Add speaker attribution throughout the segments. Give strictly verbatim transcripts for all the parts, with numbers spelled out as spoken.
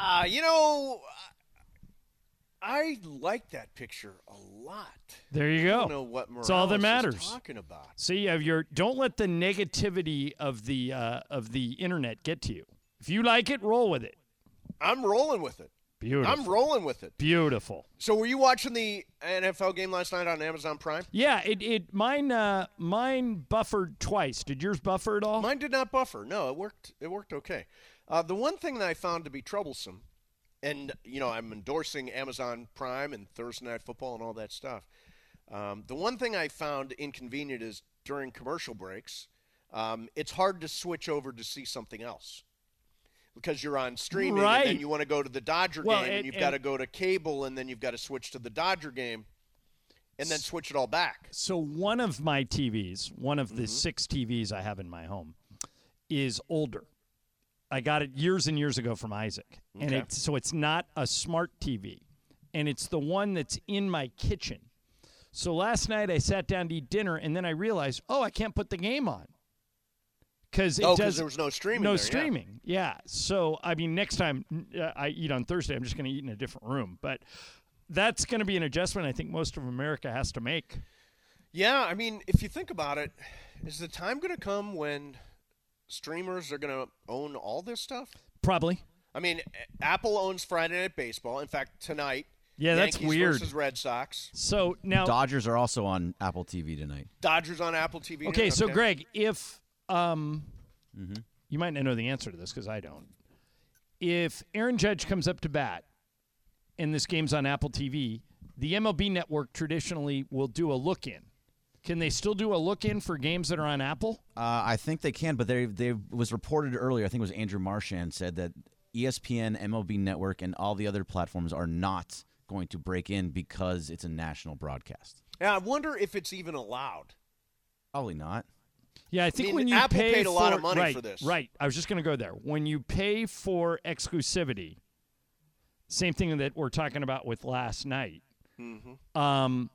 Speaker 1: Ah, uh, you know, I like that picture a lot.
Speaker 2: There you go.
Speaker 1: I don't know what Morales
Speaker 2: That's all that matters.
Speaker 1: is talking about.
Speaker 2: See, you have your don't let the negativity of the uh, of the internet get to you. If you like it, roll with it.
Speaker 1: I'm rolling with it.
Speaker 2: Beautiful.
Speaker 1: I'm rolling with it.
Speaker 2: Beautiful.
Speaker 1: So, were you watching the N F L game last night on Amazon Prime?
Speaker 2: Yeah, it it mine uh, mine buffered twice. Did yours buffer at all?
Speaker 1: Mine did not buffer. No, it worked. It worked okay. Uh, the one thing that I found to be troublesome, and you know, I'm endorsing Amazon Prime and Thursday Night Football and all that stuff. Um, the one thing I found inconvenient is during commercial breaks, um, it's hard to switch over to see something else. Because you're on streaming,
Speaker 2: right.
Speaker 1: and then you want to go to the Dodger
Speaker 2: well,
Speaker 1: game, and,
Speaker 2: and
Speaker 1: you've
Speaker 2: and,
Speaker 1: got to go to cable, and then you've got to switch to the Dodger game, and then switch it all back.
Speaker 2: So one of my T Vs, one of the
Speaker 1: mm-hmm.
Speaker 2: six T Vs I have in my home, is older. I got it years and years ago from Isaac,
Speaker 1: okay.
Speaker 2: and it's so it's not a smart T V, and it's the one that's in my kitchen. So last night I sat down to eat dinner, and then I realized, oh, I can't put the game on. Because
Speaker 1: oh, because there was no streaming.
Speaker 2: No
Speaker 1: there,
Speaker 2: streaming, yeah. yeah. So I mean, next time uh, I eat on Thursday, I'm just going to eat in a different room. But that's going to be an adjustment I think most of America has to make.
Speaker 1: Yeah, I mean, if you think about it, is the time going to come when streamers are going to own all this stuff?
Speaker 2: Probably.
Speaker 1: I mean, Apple owns Friday Night Baseball. In fact, tonight.
Speaker 2: Yeah,
Speaker 1: Yankees
Speaker 2: that's weird.
Speaker 1: Versus Red Sox.
Speaker 2: So now
Speaker 3: Dodgers are also on Apple T V tonight.
Speaker 1: Dodgers on Apple T V.
Speaker 2: Okay,
Speaker 1: tonight?
Speaker 2: so
Speaker 1: okay.
Speaker 2: Greg, if um,
Speaker 3: mm-hmm.
Speaker 2: you might not know the answer to this because I don't. If Aaron Judge comes up to bat, and this game's on Apple T V, the M L B Network traditionally will do a look-in. Can they still do a look-in for games that are on Apple?
Speaker 3: Uh, I think they can, but they they was reported earlier. I think it was Andrew Marchand said that E S P N, M L B Network, and all the other platforms are not going to break in because it's a national broadcast.
Speaker 1: Yeah, I wonder if it's even allowed.
Speaker 3: Probably not.
Speaker 2: Yeah, I think
Speaker 1: I mean,
Speaker 2: when you
Speaker 1: Apple
Speaker 2: pay
Speaker 1: paid a
Speaker 2: for,
Speaker 1: lot of money
Speaker 2: right,
Speaker 1: for this.
Speaker 2: Right. I was just going to go there. When you pay for exclusivity, same thing that we're talking about with last night.
Speaker 1: Mm-hmm.
Speaker 2: Um,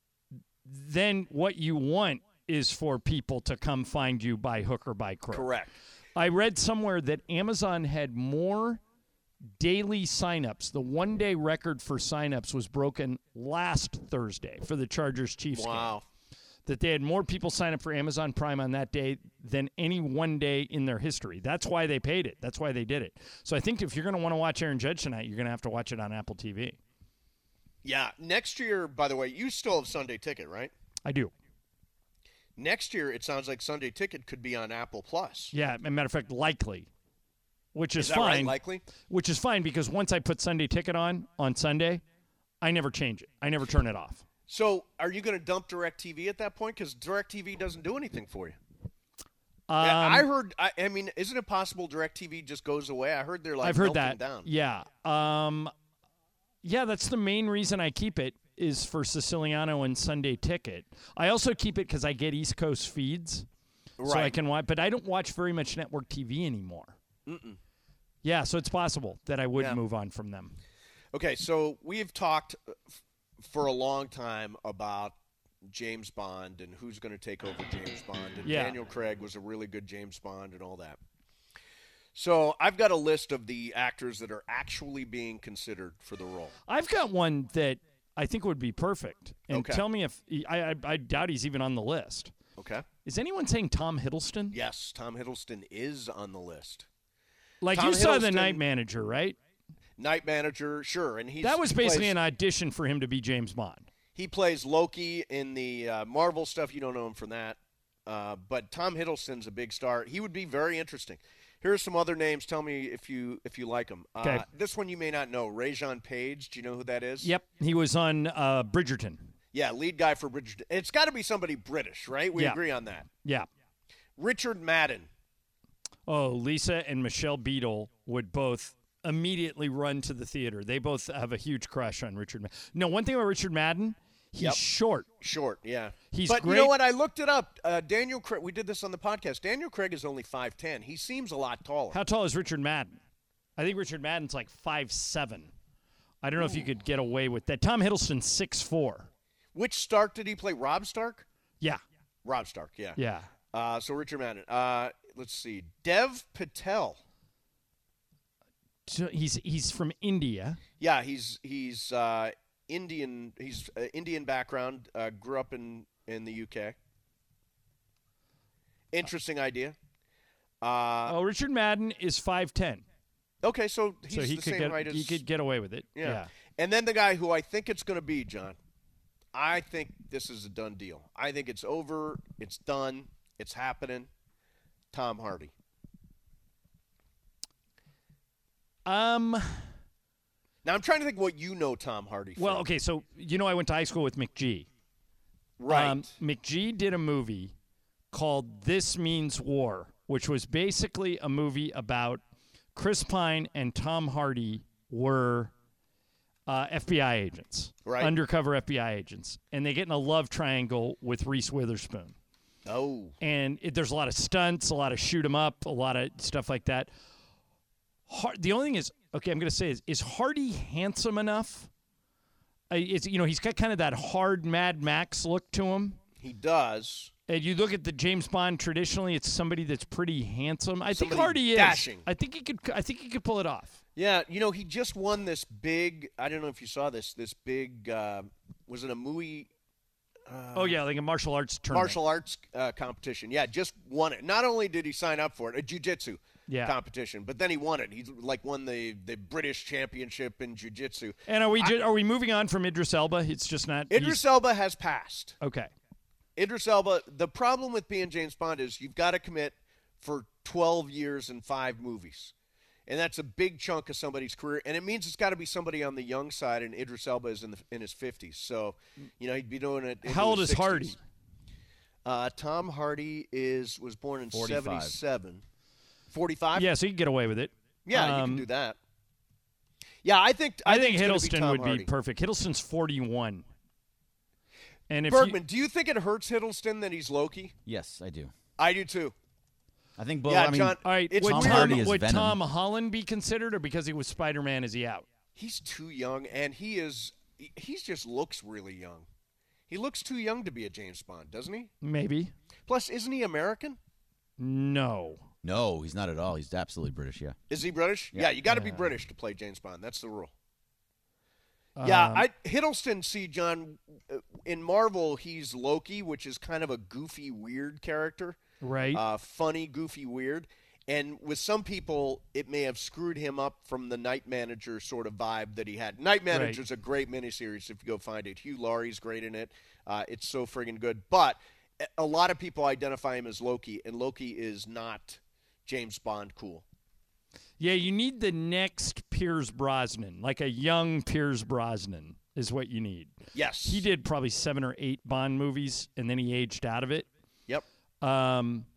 Speaker 2: then what you want is for people to come find you by hook or by crook.
Speaker 1: Correct.
Speaker 2: I read somewhere that Amazon had more daily signups. The one-day record for signups was broken last Thursday for the Chargers-Chiefs
Speaker 1: wow.
Speaker 2: game. That they had more people sign up for Amazon Prime on that day than any one day in their history. That's why they paid it. That's why they did it. So I think if you're going to want to watch Aaron Judge tonight, you're going to have to watch it on Apple T V.
Speaker 1: Yeah. Next year, by the way, you still have Sunday Ticket, right?
Speaker 2: I do.
Speaker 1: Next year, it sounds like Sunday Ticket could be on Apple Plus.
Speaker 2: Yeah, as a matter of fact, likely. Which is,
Speaker 1: is that
Speaker 2: fine.
Speaker 1: Right, likely?
Speaker 2: Which is fine because once I put Sunday Ticket on on Sunday, I never change it. I never turn it off.
Speaker 1: So are you going to dump DirecTV at that point? Because DirecTV doesn't do anything for you.
Speaker 2: Um,
Speaker 1: yeah, I heard, I, I mean, isn't it possible DirecTV just goes away? I heard they're like
Speaker 2: I've heard
Speaker 1: melting
Speaker 2: that.
Speaker 1: down.
Speaker 2: Yeah. Um, yeah, that's the main reason I keep it is for Siciliano and Sunday Ticket. I also keep it because I get East Coast feeds.
Speaker 1: Right.
Speaker 2: So I can watch, but I don't watch very much network T V anymore.
Speaker 1: Mm-mm.
Speaker 2: Yeah, so it's possible that I would
Speaker 1: yeah.
Speaker 2: move on from them.
Speaker 1: Okay, so we've talked f- for a long time about James Bond and who's going to take over James Bond. And
Speaker 2: yeah.
Speaker 1: Daniel Craig was a really good James Bond and all that. So I've got a list of the actors that are actually being considered for the role.
Speaker 2: I've got one that I think would be perfect. And
Speaker 1: okay.
Speaker 2: tell me if I, I, I doubt he's even on the list.
Speaker 1: Okay.
Speaker 2: Is anyone saying Tom Hiddleston?
Speaker 1: Yes, Tom Hiddleston is on the list.
Speaker 2: Like
Speaker 1: Tom
Speaker 2: you saw The
Speaker 1: Hiddleston,
Speaker 2: Night Manager, right?
Speaker 1: Night Manager, sure, and he's
Speaker 2: that was
Speaker 1: he
Speaker 2: basically
Speaker 1: plays,
Speaker 2: an audition for him to be James Bond.
Speaker 1: He plays Loki in the uh, Marvel stuff. You don't know him from that, uh, but Tom Hiddleston's a big star. He would be very interesting. Here are some other names. Tell me if you if you like them. Uh,
Speaker 2: okay.
Speaker 1: This one you may not know. Rajon Page. Do you know who that is?
Speaker 2: Yep, he was on uh, Bridgerton.
Speaker 1: Yeah, lead guy for Bridgerton. It's got to be somebody British, right? We
Speaker 2: yeah.
Speaker 1: agree on that.
Speaker 2: Yeah.
Speaker 1: Richard Madden.
Speaker 2: Oh, Lisa and Michelle Beadle would both immediately run to the theater. They both have a huge crush on Richard Madden. No, one thing about Richard Madden, he's
Speaker 1: yep.
Speaker 2: short.
Speaker 1: Short, yeah.
Speaker 2: He's
Speaker 1: but
Speaker 2: great.
Speaker 1: You know what? I looked it up. Uh, Daniel Craig, we did this on the podcast. Daniel Craig is only five ten. He seems a lot taller.
Speaker 2: How tall is Richard Madden? I think Richard Madden's like five seven. I don't know Ooh. if you could get away with that. Tom Hiddleston's six four.
Speaker 1: Which Stark did he play? Rob Stark?
Speaker 2: Yeah.
Speaker 1: Rob Stark, yeah.
Speaker 2: Yeah.
Speaker 1: Uh, so Richard Madden. Uh, let's see. Dev Patel.
Speaker 2: So he's he's from India.
Speaker 1: Yeah, he's he's uh, Indian. He's uh, Indian background. Uh, grew up in, in the U K. Interesting idea. Uh,
Speaker 2: oh, Richard Madden is five ten.
Speaker 1: Okay, so he's
Speaker 2: so he
Speaker 1: the
Speaker 2: could
Speaker 1: same
Speaker 2: get
Speaker 1: height as
Speaker 2: he could get away with it.
Speaker 1: yeah.
Speaker 2: yeah.
Speaker 1: And then the guy who I think it's going to be, John. I think this is a done deal. I think it's over. It's done. It's happening. Tom Hardy.
Speaker 2: Um.
Speaker 1: Now I'm trying to think what you know Tom Hardy from.
Speaker 2: Well, okay, so you know I went to high school with McGee.
Speaker 1: Right.
Speaker 2: Um, McGee did a movie called This Means War, which was basically a movie about Chris Pine and Tom Hardy were uh, F B I agents,
Speaker 1: Right.
Speaker 2: undercover F B I agents, and they get in a love triangle with Reese Witherspoon.
Speaker 1: Oh.
Speaker 2: And it, there's a lot of stunts, a lot of shoot 'em up, a lot of stuff like that. Har- the only thing is, okay, I'm going to say is, is Hardy handsome enough? Uh, it's you know he's got kind of that hard Mad Max look to him.
Speaker 1: He does.
Speaker 2: And you look at the James Bond traditionally, it's somebody that's pretty handsome. I think
Speaker 1: Somebody
Speaker 2: Hardy is.
Speaker 1: dashing.
Speaker 2: I think he could. I think he could pull it off.
Speaker 1: Yeah, you know, he just won this big, I don't know if you saw this, this big, uh, was it a movie? Uh,
Speaker 2: oh yeah, like a martial arts tournament.
Speaker 1: Martial arts uh, competition. Yeah, just won it. Not only did he sign up for it, a jiu-jitsu
Speaker 2: Yeah.
Speaker 1: competition, but then he won it. He like won the, the British championship in jiu-jitsu.
Speaker 2: And are we
Speaker 1: I-
Speaker 2: ju- are we moving on from Idris Elba? It's just not.
Speaker 1: Idris
Speaker 2: he's-
Speaker 1: Elba has passed.
Speaker 2: Okay.
Speaker 1: Idris Elba, the problem with being James Bond is you've got to commit for twelve years and five movies. And that's a big chunk of somebody's career. And it means it's got to be somebody on the young side, and Idris Elba is in, the, in his fifties. So, you know, he'd be doing it into
Speaker 2: How old
Speaker 1: his
Speaker 2: is
Speaker 1: sixties.
Speaker 2: Hardy?
Speaker 1: Uh, Tom Hardy is was born in
Speaker 3: forty-five.
Speaker 1: seventy-seven. forty-five?
Speaker 2: Yeah, so you can get away with it.
Speaker 1: Yeah, you
Speaker 2: Um,
Speaker 1: can do that. Yeah, I think
Speaker 2: I,
Speaker 1: I,
Speaker 2: think
Speaker 1: it's gonna
Speaker 2: Hiddleston
Speaker 1: be Tom
Speaker 2: would
Speaker 1: Hardy.
Speaker 2: be perfect. Hiddleston's forty-one. And if
Speaker 1: Bergman,
Speaker 2: you,
Speaker 1: do you think it hurts Hiddleston that he's Loki?
Speaker 3: Yes, I do.
Speaker 1: I do too.
Speaker 3: I think both.
Speaker 1: Yeah,
Speaker 3: I mean,
Speaker 1: John-
Speaker 2: all right,
Speaker 1: It's
Speaker 2: would
Speaker 3: Tom
Speaker 2: Tom,
Speaker 3: Hardy is
Speaker 2: would
Speaker 3: Venom.
Speaker 2: Tom Holland be considered, or because he was Spider-Man, is he out?
Speaker 1: He's too young, and he is he just looks really young. He looks too young to be a James Bond, doesn't he?
Speaker 2: Maybe.
Speaker 1: Plus, isn't he American?
Speaker 2: No.
Speaker 3: no, he's not at all. He's absolutely British. Yeah.
Speaker 1: Is he British?
Speaker 3: Yeah.
Speaker 1: Yeah, you got to be
Speaker 2: Yeah.
Speaker 1: British to play James Bond. That's the rule. yeah,
Speaker 2: Um,
Speaker 1: I Hiddleston. See, John, uh, in Marvel, he's Loki, which is kind of a goofy, weird character.
Speaker 2: Right.
Speaker 1: Uh, funny, goofy, weird. And with some people, it may have screwed him up from the Night Manager sort of vibe that he had. Night Manager's a great miniseries if you go find it. Hugh Laurie's great in it. Uh, it's so friggin' good. But a lot of people identify him as Loki, and Loki is not James Bond cool.
Speaker 2: Yeah, you need the next Piers Brosnan, like a young Piers Brosnan is what you need.
Speaker 1: Yes.
Speaker 2: He did probably seven or eight Bond movies, and then he aged out of it.
Speaker 1: Yep.
Speaker 2: Um,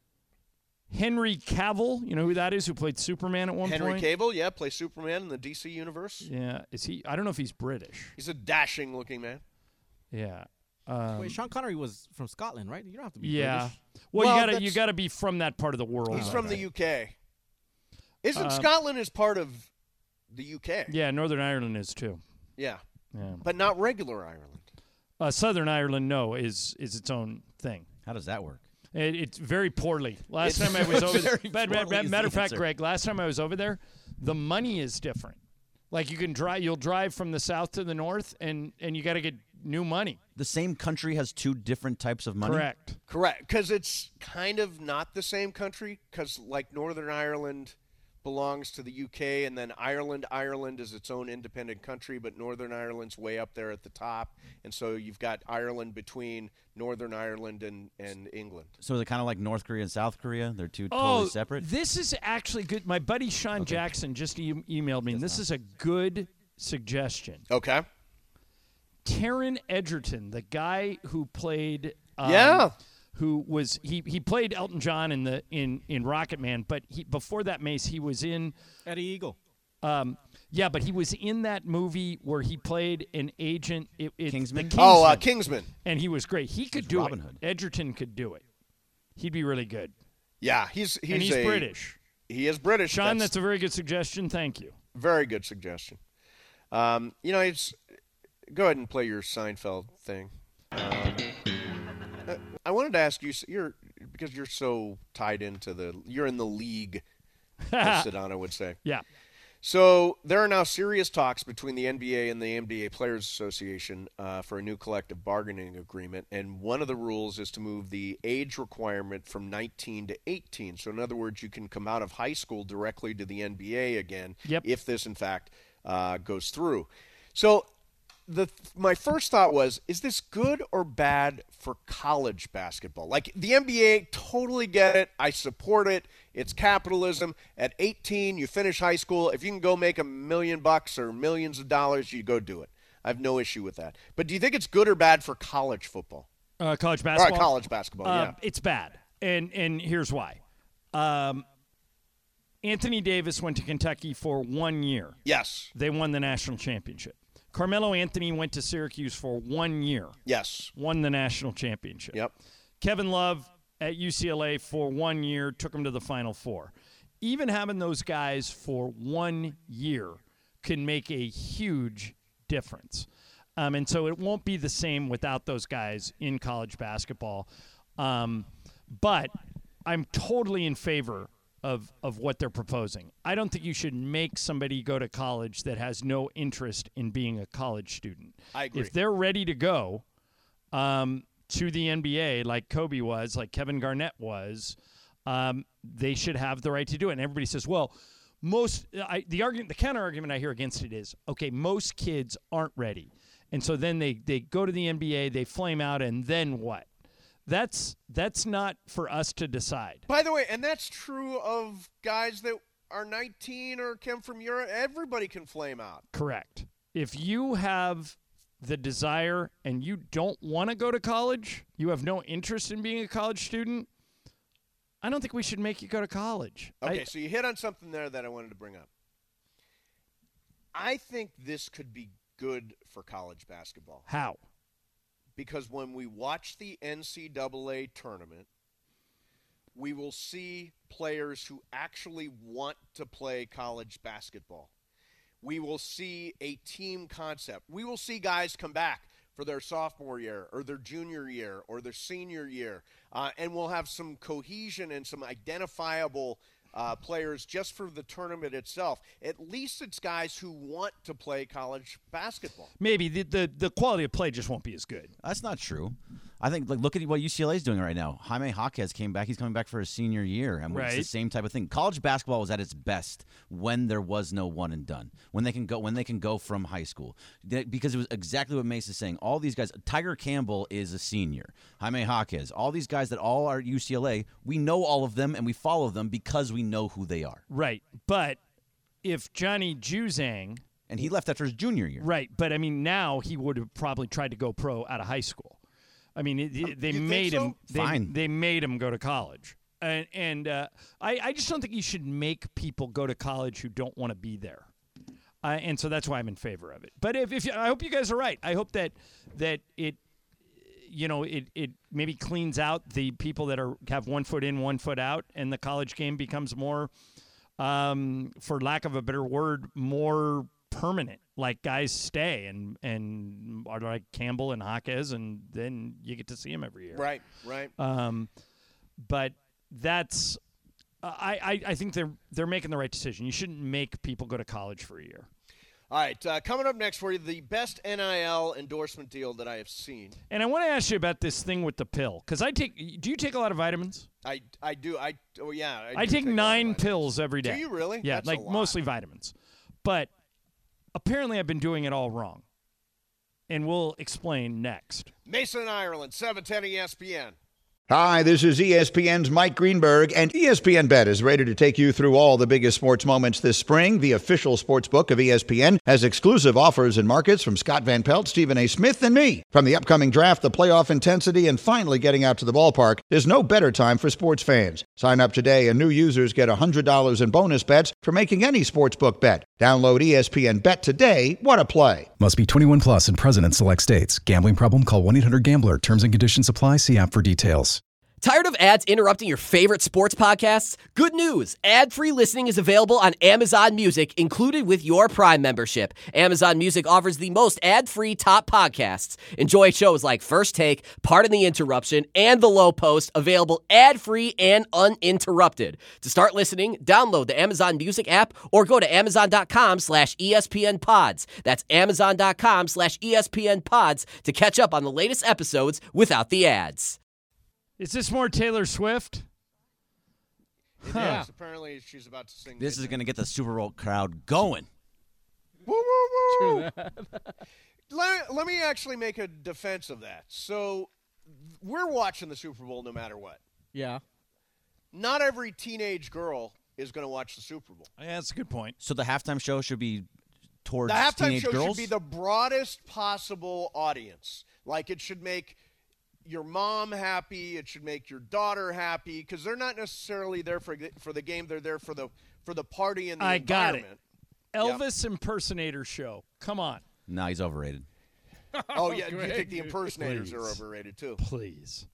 Speaker 2: Henry Cavill, you know who that is, who played Superman at one
Speaker 1: Henry
Speaker 2: point?
Speaker 1: Cavill, yeah, plays Superman in the D C universe.
Speaker 2: Yeah, is he? I don't know if he's British.
Speaker 1: He's a dashing-looking man.
Speaker 2: Yeah. Um,
Speaker 4: Wait, Sean Connery was from Scotland, right? You don't have to be
Speaker 2: yeah.
Speaker 4: British.
Speaker 2: Well,
Speaker 1: Well,
Speaker 2: you gotta
Speaker 1: that's-
Speaker 2: you gotta be from that part of the world.
Speaker 1: He's
Speaker 2: I
Speaker 1: from the
Speaker 2: think.
Speaker 1: U K. Isn't
Speaker 2: Um,
Speaker 1: Scotland is part of the U K?
Speaker 2: Yeah, Northern Ireland is too.
Speaker 1: Yeah,
Speaker 2: Yeah.
Speaker 1: but not regular Ireland.
Speaker 2: Uh, Southern Ireland, no, is is its own thing.
Speaker 3: How does that work?
Speaker 2: It, it's very poorly. Last
Speaker 1: It's
Speaker 2: time I was over there,
Speaker 3: very
Speaker 2: but- but-
Speaker 3: poorly is
Speaker 2: matter
Speaker 3: the
Speaker 2: of fact,
Speaker 3: answer.
Speaker 2: Greg, last time I was over there, the money is different. Like you can drive, you'll drive from the south to the north, and and you got to get new money.
Speaker 3: The same country has two different types of money.
Speaker 2: Correct.
Speaker 1: Correct, because it's kind of not the same country. Because like Northern Ireland belongs to the U K, and then Ireland, Ireland is its own independent country, but Northern Ireland's way up there at the top, and so you've got Ireland between Northern Ireland and, and England.
Speaker 3: So is it kind of like North Korea and South Korea? They're two
Speaker 2: Oh,
Speaker 3: totally separate.
Speaker 2: this is actually good. My buddy Sean Jackson just e- emailed me. And this is a good suggestion.
Speaker 1: Okay.
Speaker 2: Taron Egerton, the guy who played, um,
Speaker 1: Yeah.
Speaker 2: who was he he played Elton John in the in in Rocket Man, but he before that, Mace, he was in.
Speaker 4: Eddie Eagle.
Speaker 2: Um, yeah, but he was in that movie where he played an agent. It, it,
Speaker 3: Kingsman?
Speaker 2: The
Speaker 1: Oh, uh,
Speaker 2: Kingsman.
Speaker 1: Kingsman.
Speaker 2: And he was great. He could
Speaker 3: He's
Speaker 2: do
Speaker 3: Robin
Speaker 2: it.
Speaker 3: Hood.
Speaker 2: Edgerton could do it. He'd be really good.
Speaker 1: Yeah, he's he's
Speaker 2: and he's
Speaker 1: a,
Speaker 2: British.
Speaker 1: He is British.
Speaker 2: Sean, that's, a very good suggestion. Thank you.
Speaker 1: very good suggestion. Um, you know, it's go ahead and play your Seinfeld thing. Um, uh, I wanted to ask you, you're because you're so tied into the, you're in the league, as Sedano would say.
Speaker 2: Yeah.
Speaker 1: So there are now serious talks between the N B A and the N B A Players Association uh, for a new collective bargaining agreement, and one of the rules is to move the age requirement from nineteen to eighteen. So in other words, you can come out of high school directly to the N B A again
Speaker 2: Yep.
Speaker 1: if this, in fact, uh, goes through. So the my first thought was, is this good or bad for college basketball? Like, the N B A, totally get it. I support it. It's capitalism. At eighteen, you finish high school. If you can go make a million bucks or millions of dollars, you go do it. I have no issue with that. But do you think it's good or bad for college football?
Speaker 2: Uh, college
Speaker 1: All
Speaker 2: basketball?
Speaker 1: right, college basketball,
Speaker 2: Uh,
Speaker 1: yeah.
Speaker 2: It's bad, and and here's why. Um, Anthony Davis went to Kentucky for one year.
Speaker 1: Yes,
Speaker 2: They won the national championship. Carmelo Anthony went to Syracuse for one year.
Speaker 1: yes.
Speaker 2: Won the national championship.
Speaker 1: Yep.
Speaker 2: Kevin Love at U C L A for one year, took him to the Final Four. Even having those guys for one year can make a huge difference. Um, and so it won't be the same without those guys in college basketball. Um, but I'm totally in favor of, of what they're proposing. I don't think you should make somebody go to college that has no interest in being a college student.
Speaker 1: I agree.
Speaker 2: If they're ready to go um, to the N B A like Kobe was, like Kevin Garnett was, um, they should have the right to do it. And everybody says, well, most I, the argument, the counter argument I hear against it is, okay, most kids aren't ready. And so then they, they go to the N B A, they flame out, and then what? That's that's not for us to decide.
Speaker 1: By the way, and that's true of guys that are nineteen or come from Europe. Everybody can flame out.
Speaker 2: Correct. If you have the desire and you don't want to go to college, you have no interest in being a college student, I don't think we should make you go to college.
Speaker 1: Okay,
Speaker 2: I,
Speaker 1: so you hit on something there that I wanted to bring up. I think this could be good for college basketball.
Speaker 2: How?
Speaker 1: Because when we watch the N C double A tournament, we will see players who actually want to play college basketball. We will see a team concept. We will see guys come back for their sophomore year or their junior year or their senior year, uh, and we'll have some cohesion and some identifiable Uh, players just for the tournament itself. At least it's guys who want to play college basketball.
Speaker 2: Maybe the, the, the quality of play just won't be as good.
Speaker 3: That's not true. I think, like, look at what U C L A is doing right now. Jaime Jaquez came back. He's coming back for his senior year. And
Speaker 2: Right.
Speaker 3: it's the same type of thing. College basketball was at its best when there was no one and done. When they can go, when they can go from high school, They- because it was exactly what Mace is saying. All these guys. Tiger Campbell is a senior. Jaime Jaquez. All these guys that all are at U C L A. We know all of them and we follow them because we know who they are.
Speaker 2: Right. But if Johnny Juzang,
Speaker 3: And he left after his junior year.
Speaker 2: right, but I mean, now he would have probably tried to go pro out of high school. I mean, it, it- they
Speaker 1: you think
Speaker 2: made
Speaker 1: so?
Speaker 2: him. They,
Speaker 3: Fine.
Speaker 2: They made him go to college, and and uh, I I just don't think you should make people go to college who don't want to be there. Uh, and so that's why I'm in favor of it. But if, if you, I hope you guys are right. I hope that that it, you know, it it maybe cleans out the people that are have one foot in, one foot out, and the college game becomes more, um, for lack of a better word, more permanent. Like, guys stay and and are like Campbell and Jaquez, and then you get to see them every year.
Speaker 1: Right, right.
Speaker 2: Um, but that's I, I I think they're they're making the right decision. You shouldn't make people go to college for a year.
Speaker 1: All right, uh, coming up next for you, the best N I L endorsement deal that I have seen.
Speaker 2: And I want to ask you about this thing with the pill, because I take. Do you take a lot of vitamins?
Speaker 1: I, I do. I oh yeah. I,
Speaker 2: I
Speaker 1: do
Speaker 2: take
Speaker 1: a lot of
Speaker 2: nine
Speaker 1: vitamins.
Speaker 2: pills every day.
Speaker 1: Do you really?
Speaker 2: Yeah,
Speaker 1: That's a
Speaker 2: like
Speaker 1: lot.
Speaker 2: mostly vitamins. But apparently, I've been doing it all wrong, and we'll explain next.
Speaker 1: Mason, Ireland, seven ten E S P N.
Speaker 5: Hi, this is E S P N's Mike Greenberg, and E S P N Bet is ready to take you through all the biggest sports moments this spring. The official sports book of E S P N has exclusive offers and markets from Scott Van Pelt, Stephen A. Smith, and me. From the upcoming draft, the playoff intensity, and finally getting out to the ballpark, there's no better time for sports fans. Sign up today, and new users get one hundred dollars in bonus bets for making any sportsbook bet. Download E S P N Bet today. What a play.
Speaker 6: Must be twenty-one plus and present in select states. Gambling problem? Call one eight hundred gambler. Terms and conditions apply. See app for details. Tired of ads interrupting your favorite sports podcasts? Good news! Ad-free listening is available on Amazon Music, included with your Prime membership. Amazon Music offers the most ad-free top podcasts. Enjoy shows like First Take, Pardon the Interruption, and The Low Post, available ad-free and uninterrupted. To start listening, download the Amazon Music app or go to amazon.com slash ESPN pods. That's amazon.com slash ESPN pods to catch up on the latest episodes without the ads.
Speaker 2: Is this more Taylor Swift?
Speaker 1: It
Speaker 2: Huh.
Speaker 1: is. Apparently, she's about to sing.
Speaker 3: This is
Speaker 1: Midnight.
Speaker 3: going to get the Super Bowl crowd going.
Speaker 1: Woo, woo, woo. let, let me actually make a defense of that. So, we're watching the Super Bowl no matter what.
Speaker 4: Yeah.
Speaker 1: Not every teenage girl is going to watch the Super Bowl.
Speaker 2: Yeah, that's a good point.
Speaker 3: So the halftime show should be towards
Speaker 1: The halftime
Speaker 3: teenage
Speaker 1: show
Speaker 3: girls?
Speaker 1: should be the broadest possible audience. Like, it should make your mom happy. It should make your daughter happy, because they're not necessarily there for for the game. They're there for the for the party and the
Speaker 2: I got it.
Speaker 1: environment.
Speaker 2: Elvis impersonator show. Come on.
Speaker 3: No, he's overrated.
Speaker 1: Oh, yeah. You
Speaker 4: Greg,
Speaker 1: think the impersonators are
Speaker 2: please.
Speaker 1: overrated, too.
Speaker 2: Please.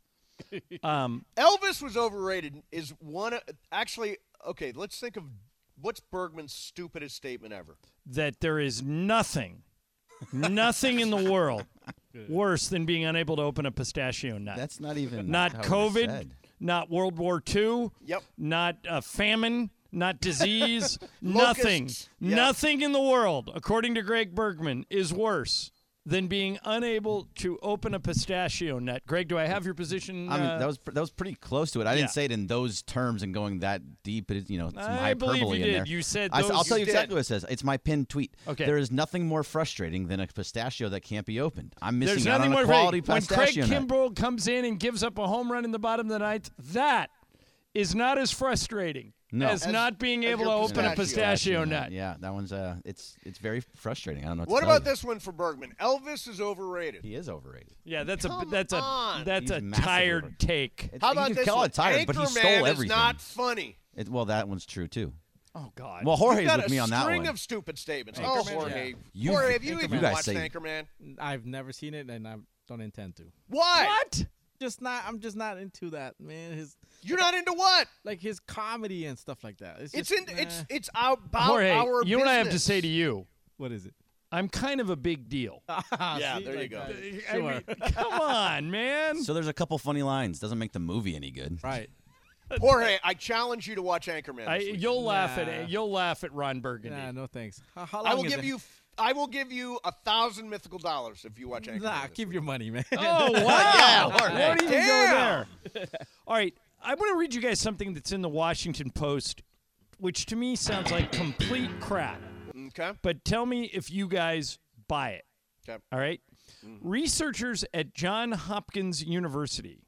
Speaker 2: um,
Speaker 1: Elvis was overrated is one of, actually, okay, let's think of what's Bergman's stupidest statement ever.
Speaker 2: that there is nothing, nothing in the world worse than being unable to open a pistachio nut.
Speaker 3: That's not even
Speaker 2: not
Speaker 3: how it was
Speaker 2: COVID,
Speaker 3: said.
Speaker 2: not World War Two,
Speaker 1: Yep.
Speaker 2: not uh, famine, not disease, nothing.
Speaker 1: Locusts. Yep.
Speaker 2: Nothing in the world, according to Greg Bergman, is worse than being unable to open a pistachio nut. Greg, do I have your position?
Speaker 3: I mean,
Speaker 2: uh,
Speaker 3: that was that was pretty close to it. I didn't
Speaker 2: yeah.
Speaker 3: say it in those terms and going that deep. It is, you know, some
Speaker 2: I
Speaker 3: hyperbole
Speaker 2: believe you
Speaker 3: in
Speaker 2: did.
Speaker 3: there.
Speaker 2: You said
Speaker 3: I,
Speaker 2: those.
Speaker 3: will tell you
Speaker 1: did.
Speaker 3: exactly what it says. It's my pinned tweet.
Speaker 2: Okay.
Speaker 3: There is nothing more frustrating than a pistachio that can't be opened. I'm
Speaker 2: There's
Speaker 3: missing out
Speaker 2: nothing
Speaker 3: on
Speaker 2: more
Speaker 3: a quality
Speaker 2: great. When
Speaker 3: pistachio
Speaker 2: Craig
Speaker 3: nut.
Speaker 2: Kimbrell comes in and gives up a home run in the bottom of the ninth, that is not as frustrating
Speaker 3: No.
Speaker 2: as,
Speaker 1: As-
Speaker 2: not being
Speaker 1: as
Speaker 2: able to
Speaker 1: your
Speaker 2: open a
Speaker 1: pistachio.
Speaker 2: pistachio nut.
Speaker 3: Yeah, that one's uh, it's it's very frustrating. I don't know what,
Speaker 1: What
Speaker 3: to tell
Speaker 1: about
Speaker 3: you.
Speaker 1: this one for Bergman? Elvis is overrated.
Speaker 3: He is overrated.
Speaker 2: Yeah, that's a
Speaker 1: Come
Speaker 2: that's a
Speaker 1: on.
Speaker 2: that's
Speaker 3: He's
Speaker 2: a
Speaker 3: massively
Speaker 2: tired
Speaker 3: over-
Speaker 2: take.
Speaker 3: It's-
Speaker 1: How
Speaker 3: you
Speaker 1: about
Speaker 3: can
Speaker 1: this
Speaker 3: call
Speaker 1: one?
Speaker 3: it tired, but he
Speaker 1: Anchorman
Speaker 3: stole
Speaker 1: is
Speaker 3: everything.
Speaker 1: not funny.
Speaker 3: It, well, that one's true too.
Speaker 2: Oh God.
Speaker 3: Well,
Speaker 1: You've
Speaker 3: Jorge's
Speaker 1: got
Speaker 3: with
Speaker 1: a
Speaker 3: me on that
Speaker 1: string
Speaker 3: one.
Speaker 1: of stupid statements.
Speaker 4: Anchorman,
Speaker 1: Oh, Jorge.
Speaker 4: yeah.
Speaker 3: You-
Speaker 1: Jorge, have you
Speaker 4: Anchorman.
Speaker 1: even
Speaker 3: You guys
Speaker 1: watched
Speaker 3: say-
Speaker 1: Anchorman?
Speaker 4: I've never seen it, and I don't intend to.
Speaker 1: Why?
Speaker 2: what?
Speaker 4: Just not. I'm just not into that, man. His
Speaker 1: You're not into what?
Speaker 4: like his comedy and stuff like that. It's,
Speaker 1: It's
Speaker 4: just,
Speaker 1: in. It's
Speaker 4: nah.
Speaker 1: it's about
Speaker 2: Jorge,
Speaker 1: our
Speaker 2: you know what I have to
Speaker 1: business.
Speaker 2: say to you?
Speaker 4: What is it?
Speaker 2: I'm kind of a big deal.
Speaker 1: Yeah,
Speaker 4: See,
Speaker 1: there you
Speaker 4: like,
Speaker 1: go.
Speaker 4: uh,
Speaker 2: I
Speaker 4: Sure.
Speaker 2: mean, come on, man.
Speaker 3: So there's a couple funny lines. Doesn't make the movie any good.
Speaker 4: right.
Speaker 1: Jorge, I challenge you to watch Anchorman.
Speaker 2: I,
Speaker 1: this week.
Speaker 2: you'll laugh at
Speaker 4: Nah.
Speaker 2: it. You'll laugh at Ron Burgundy.
Speaker 4: Nah, no thanks. How, how long
Speaker 1: I will
Speaker 4: is
Speaker 1: give
Speaker 4: it?
Speaker 1: you. I will give you a thousand mythical dollars if you watch Anchorman.
Speaker 4: Nah,
Speaker 1: this
Speaker 4: keep
Speaker 1: week.
Speaker 4: your money, man.
Speaker 2: Oh, wow.
Speaker 1: Yeah, Jorge.
Speaker 2: Won't even
Speaker 1: Damn.
Speaker 2: go there. All right. I want to read you guys something that's in the Washington Post, which to me sounds like complete crap.
Speaker 1: Okay.
Speaker 2: But tell me if you guys buy it.
Speaker 1: Okay.
Speaker 2: All right? Researchers at Johns Hopkins University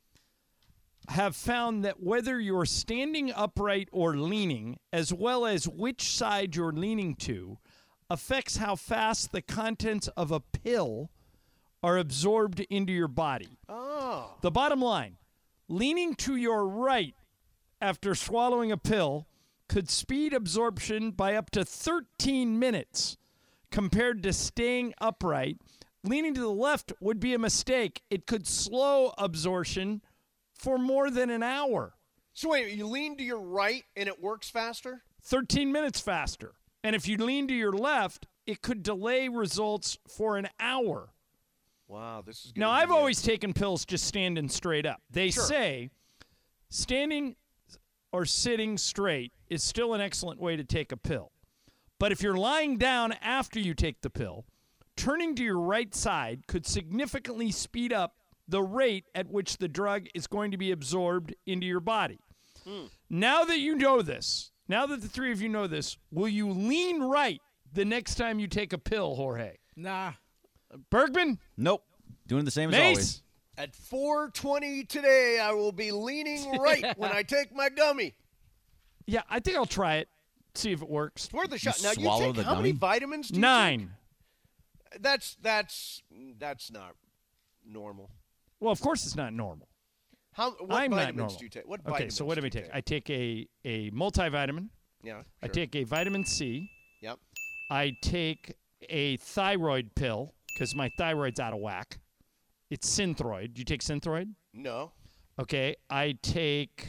Speaker 2: have found that whether you're standing upright or leaning, as well as which side you're leaning to, affects how fast the contents of a pill are absorbed into your body.
Speaker 1: Oh.
Speaker 2: The bottom line, leaning to your right after swallowing a pill could speed absorption by up to thirteen minutes compared to staying upright. Leaning to the left would be a mistake. It could slow absorption for more than an hour.
Speaker 1: So wait, you lean to your right and it works faster?
Speaker 2: thirteen minutes faster. And if you lean to your left, it could delay results for an hour.
Speaker 1: Wow, this is.
Speaker 2: Now,
Speaker 1: gonna
Speaker 2: I've
Speaker 1: be a-
Speaker 2: always taken pills just standing straight up. They
Speaker 1: Sure.
Speaker 2: say standing or sitting straight is still an excellent way to take a pill. But if you're lying down after you take the pill, turning to your right side could significantly speed up the rate at which the drug is going to be absorbed into your body. Now that you know this, now that the three of you know this, will you lean right the next time you take a pill, Jorge?
Speaker 4: Nah.
Speaker 2: Bergman?
Speaker 3: Nope. Doing the same as
Speaker 2: Mace?
Speaker 3: always.
Speaker 1: At four twenty today, I will be leaning right when I take my gummy.
Speaker 2: Yeah, I think I'll try it, see if it works.
Speaker 1: It's worth a shot.
Speaker 3: You
Speaker 1: Now
Speaker 3: swallow
Speaker 1: you take
Speaker 3: the
Speaker 1: how many
Speaker 3: gummy?
Speaker 1: vitamins? Do you
Speaker 2: Nine.
Speaker 1: take? That's that's that's not normal.
Speaker 2: Well, of course it's not normal.
Speaker 1: How? What
Speaker 2: I'm not
Speaker 1: vitamins
Speaker 2: normal.
Speaker 1: do you take? What
Speaker 2: Okay,
Speaker 1: vitamins
Speaker 2: so what do
Speaker 1: do
Speaker 2: I
Speaker 1: you
Speaker 2: take? I take a, a multivitamin.
Speaker 1: Yeah.
Speaker 2: I
Speaker 1: sure.
Speaker 2: take a vitamin C.
Speaker 1: Yep.
Speaker 2: I take a thyroid pill because my thyroid's out of whack. It's Synthroid. Do you take Synthroid?
Speaker 1: No.
Speaker 2: Okay, I take.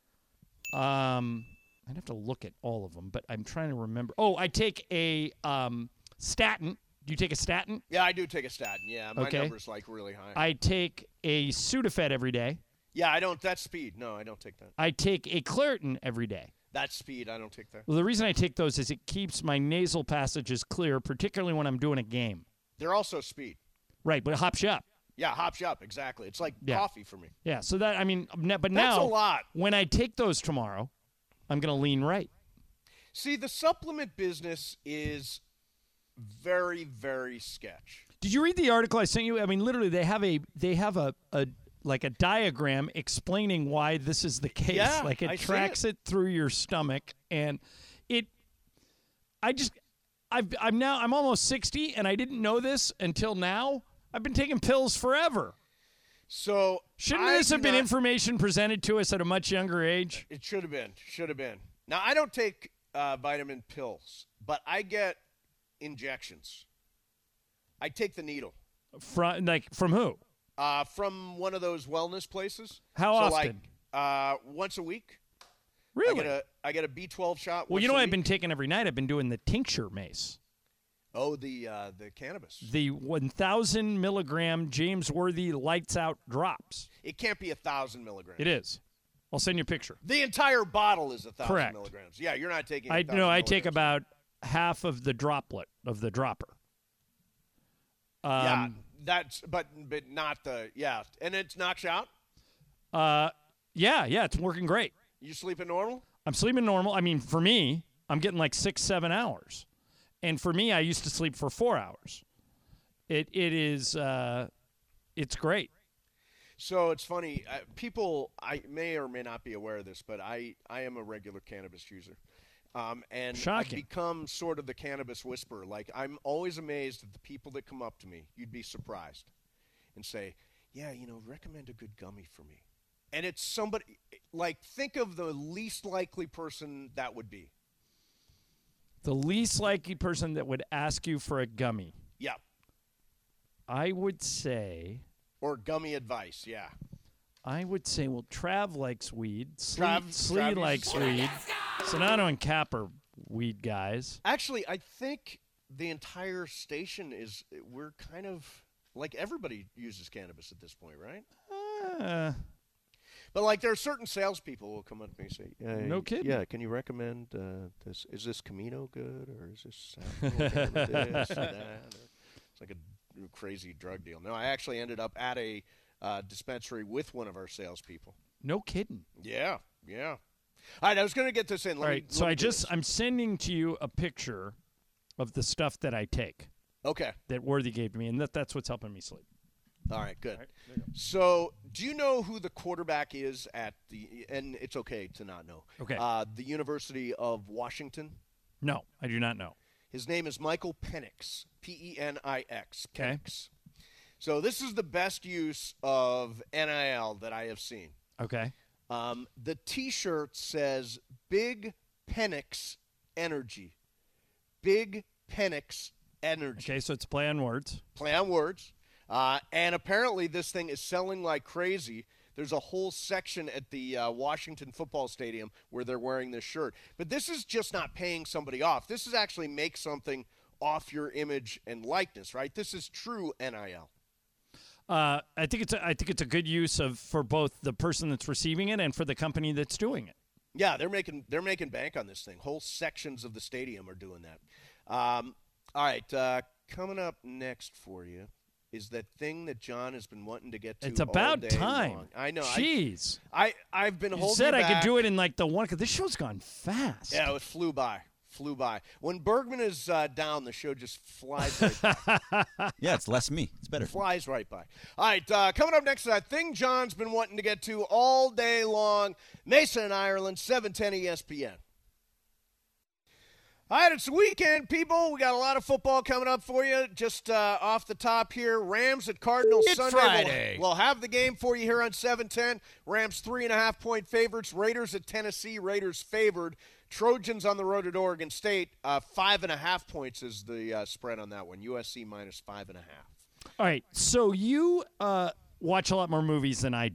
Speaker 2: Um, I'd have to look at all of them, but I'm trying to remember. Oh, I take a um, statin. Do you take a statin?
Speaker 1: Yeah, I do take a statin. Yeah, my
Speaker 2: Okay.
Speaker 1: number's like really high.
Speaker 2: I take a Sudafed every day.
Speaker 1: yeah, I don't. That's speed. No, I don't take that.
Speaker 2: I take a Claritin every day.
Speaker 1: That's speed. I don't take that.
Speaker 2: Well, the reason I take those is it keeps my nasal passages clear, particularly when I'm doing a game.
Speaker 1: They're also speed.
Speaker 2: Right, but it hops you up.
Speaker 1: Yeah, hops you up. Exactly. It's like
Speaker 2: Yeah.
Speaker 1: coffee for me.
Speaker 2: Yeah, so that, I mean, ne- but
Speaker 1: That's
Speaker 2: now,
Speaker 1: a lot.
Speaker 2: when I take those tomorrow, I'm going to lean right.
Speaker 1: See, the supplement business is very, very sketch.
Speaker 2: Did you read the article I sent you? I mean, literally, they have a they have a, a like a diagram explaining why this is the case.
Speaker 1: Yeah,
Speaker 2: like it
Speaker 1: I see
Speaker 2: tracks it. through your stomach, and it. I just, I've I'm now I'm almost sixty, and I didn't know this until now. I've been taking pills forever.
Speaker 1: So
Speaker 2: Shouldn't
Speaker 1: I
Speaker 2: this
Speaker 1: do
Speaker 2: have been
Speaker 1: not-
Speaker 2: information presented to us at a much younger age?
Speaker 1: It should have been. Should have been. Now I don't take uh, vitamin pills, but I get injections. I take the needle
Speaker 2: From like from who?
Speaker 1: uh, from one of those wellness places.
Speaker 2: How
Speaker 1: so
Speaker 2: often?
Speaker 1: Like uh, once a week.
Speaker 2: Really?
Speaker 1: I get a I get a B twelve shot.
Speaker 2: well,
Speaker 1: once
Speaker 2: you know
Speaker 1: a
Speaker 2: what I've
Speaker 1: week.
Speaker 2: been taking every night? I've been doing the tincture mace.
Speaker 1: Oh, the uh, the cannabis.
Speaker 2: The one thousand milligram James Worthy lights out drops.
Speaker 1: It can't be a thousand milligrams.
Speaker 2: It is. I'll send you a picture.
Speaker 1: The entire bottle is a thousand
Speaker 2: Correct.
Speaker 1: milligrams. Yeah, you're not taking.
Speaker 2: I
Speaker 1: a thousand
Speaker 2: no, I take
Speaker 1: milligrams.
Speaker 2: about half of the droplet of the dropper. Um,
Speaker 1: Yeah, that's but but not the yeah, and it knocks you out.
Speaker 2: Uh, yeah, yeah, it's working great.
Speaker 1: You sleeping normal?
Speaker 2: I'm sleeping normal. I mean, for me, I'm getting like six, seven hours, and for me, I used to sleep for four hours. It it is uh, it's great.
Speaker 1: So it's funny. Uh, people, I may or may not be aware of this, but I, I am a regular cannabis user. Um, and
Speaker 2: Shocking.
Speaker 1: I've become sort of the cannabis whisperer. Like, I'm always amazed at the people that come up to me. You'd be surprised. And say, yeah, you know, recommend a good gummy for me. And it's somebody, like, think of the least likely person that would be.
Speaker 2: The least likely person that would ask you for a gummy,
Speaker 1: Yeah.
Speaker 2: I would say,
Speaker 1: Or gummy advice, yeah.
Speaker 2: I would say, well, Trav likes weed. Slee,
Speaker 1: Trav-
Speaker 2: Slee
Speaker 1: Trav
Speaker 2: likes
Speaker 1: uses-
Speaker 2: weed. Sonato and Cap are weed guys.
Speaker 1: Actually, I think the entire station is, we're kind of, like, everybody uses cannabis at this point, right?
Speaker 2: Uh,
Speaker 1: But like, there are certain salespeople who will come up to me and say, "Hey,
Speaker 2: No kidding.
Speaker 1: Yeah, can you recommend uh, this? Is this Camino good, or is this Sapphire, or this or that?" Or- It's like a crazy drug deal. No, I actually ended up at a uh, dispensary with one of our salespeople.
Speaker 2: no kidding.
Speaker 1: Yeah, yeah. All right, I was going to get this in. Let
Speaker 2: All
Speaker 1: me-
Speaker 2: right,
Speaker 1: let
Speaker 2: so
Speaker 1: me
Speaker 2: I
Speaker 1: do
Speaker 2: just
Speaker 1: this.
Speaker 2: I'm sending to you a picture of the stuff that I take
Speaker 1: Okay.
Speaker 2: that Worthy gave to me, and that that's what's helping me sleep.
Speaker 1: All right, good. So, do you know who the quarterback is at the? And it's okay to not know.
Speaker 2: Okay.
Speaker 1: Uh, the University of Washington.
Speaker 2: No, I do not know.
Speaker 1: His name is Michael Penix, P E N I X,
Speaker 2: Okay.
Speaker 1: Penix. So this is the best use of N I L that I have seen.
Speaker 2: Okay.
Speaker 1: Um, the T-shirt says Big Penix Energy. Big Penix Energy.
Speaker 2: Okay, so it's play on words.
Speaker 1: Play on words. Uh, and apparently this thing is selling like crazy. There's a whole section at the uh, Washington football stadium where they're wearing this shirt. But this is just not paying somebody off. This is actually make something off your image and likeness, right? This is true N I L.
Speaker 2: Uh, I think it's a, I think it's a good use of for both the person that's receiving it and for the company that's doing it.
Speaker 1: Yeah, they're making they're making bank on this thing. Whole sections of the stadium are doing that. Um, all right, uh, coming up next for you is that thing that John has been wanting to get to.
Speaker 2: It's
Speaker 1: all
Speaker 2: about
Speaker 1: day
Speaker 2: time.
Speaker 1: long. I know.
Speaker 2: Jeez.
Speaker 1: I, I I've been
Speaker 2: You
Speaker 1: holding
Speaker 2: said I
Speaker 1: back.
Speaker 2: could do it in like the one. Cause this show's gone fast.
Speaker 1: Yeah, it flew by. Flew by. When Bergman is uh, down, the show just flies right by.
Speaker 3: Yeah, it's less me. It's better.
Speaker 1: Flies right by. All right, uh, coming up next to that thing John's been wanting to get to all day long, Mason and Ireland, seven ten E S P N. All right, it's the weekend, people. We got a lot of football coming up for you. Just uh, off the top here, Rams at Cardinals
Speaker 2: It's
Speaker 1: Sunday.
Speaker 2: Friday.
Speaker 1: We'll, we'll have the game for you here on seven ten. Rams three and a half point favorites. Raiders at Tennessee. Raiders favored. Trojans on the road at Oregon State. Uh, five and a half points is the uh, spread on that one. U S C minus five and a half.
Speaker 2: All right. So you uh, watch a lot more movies than I do.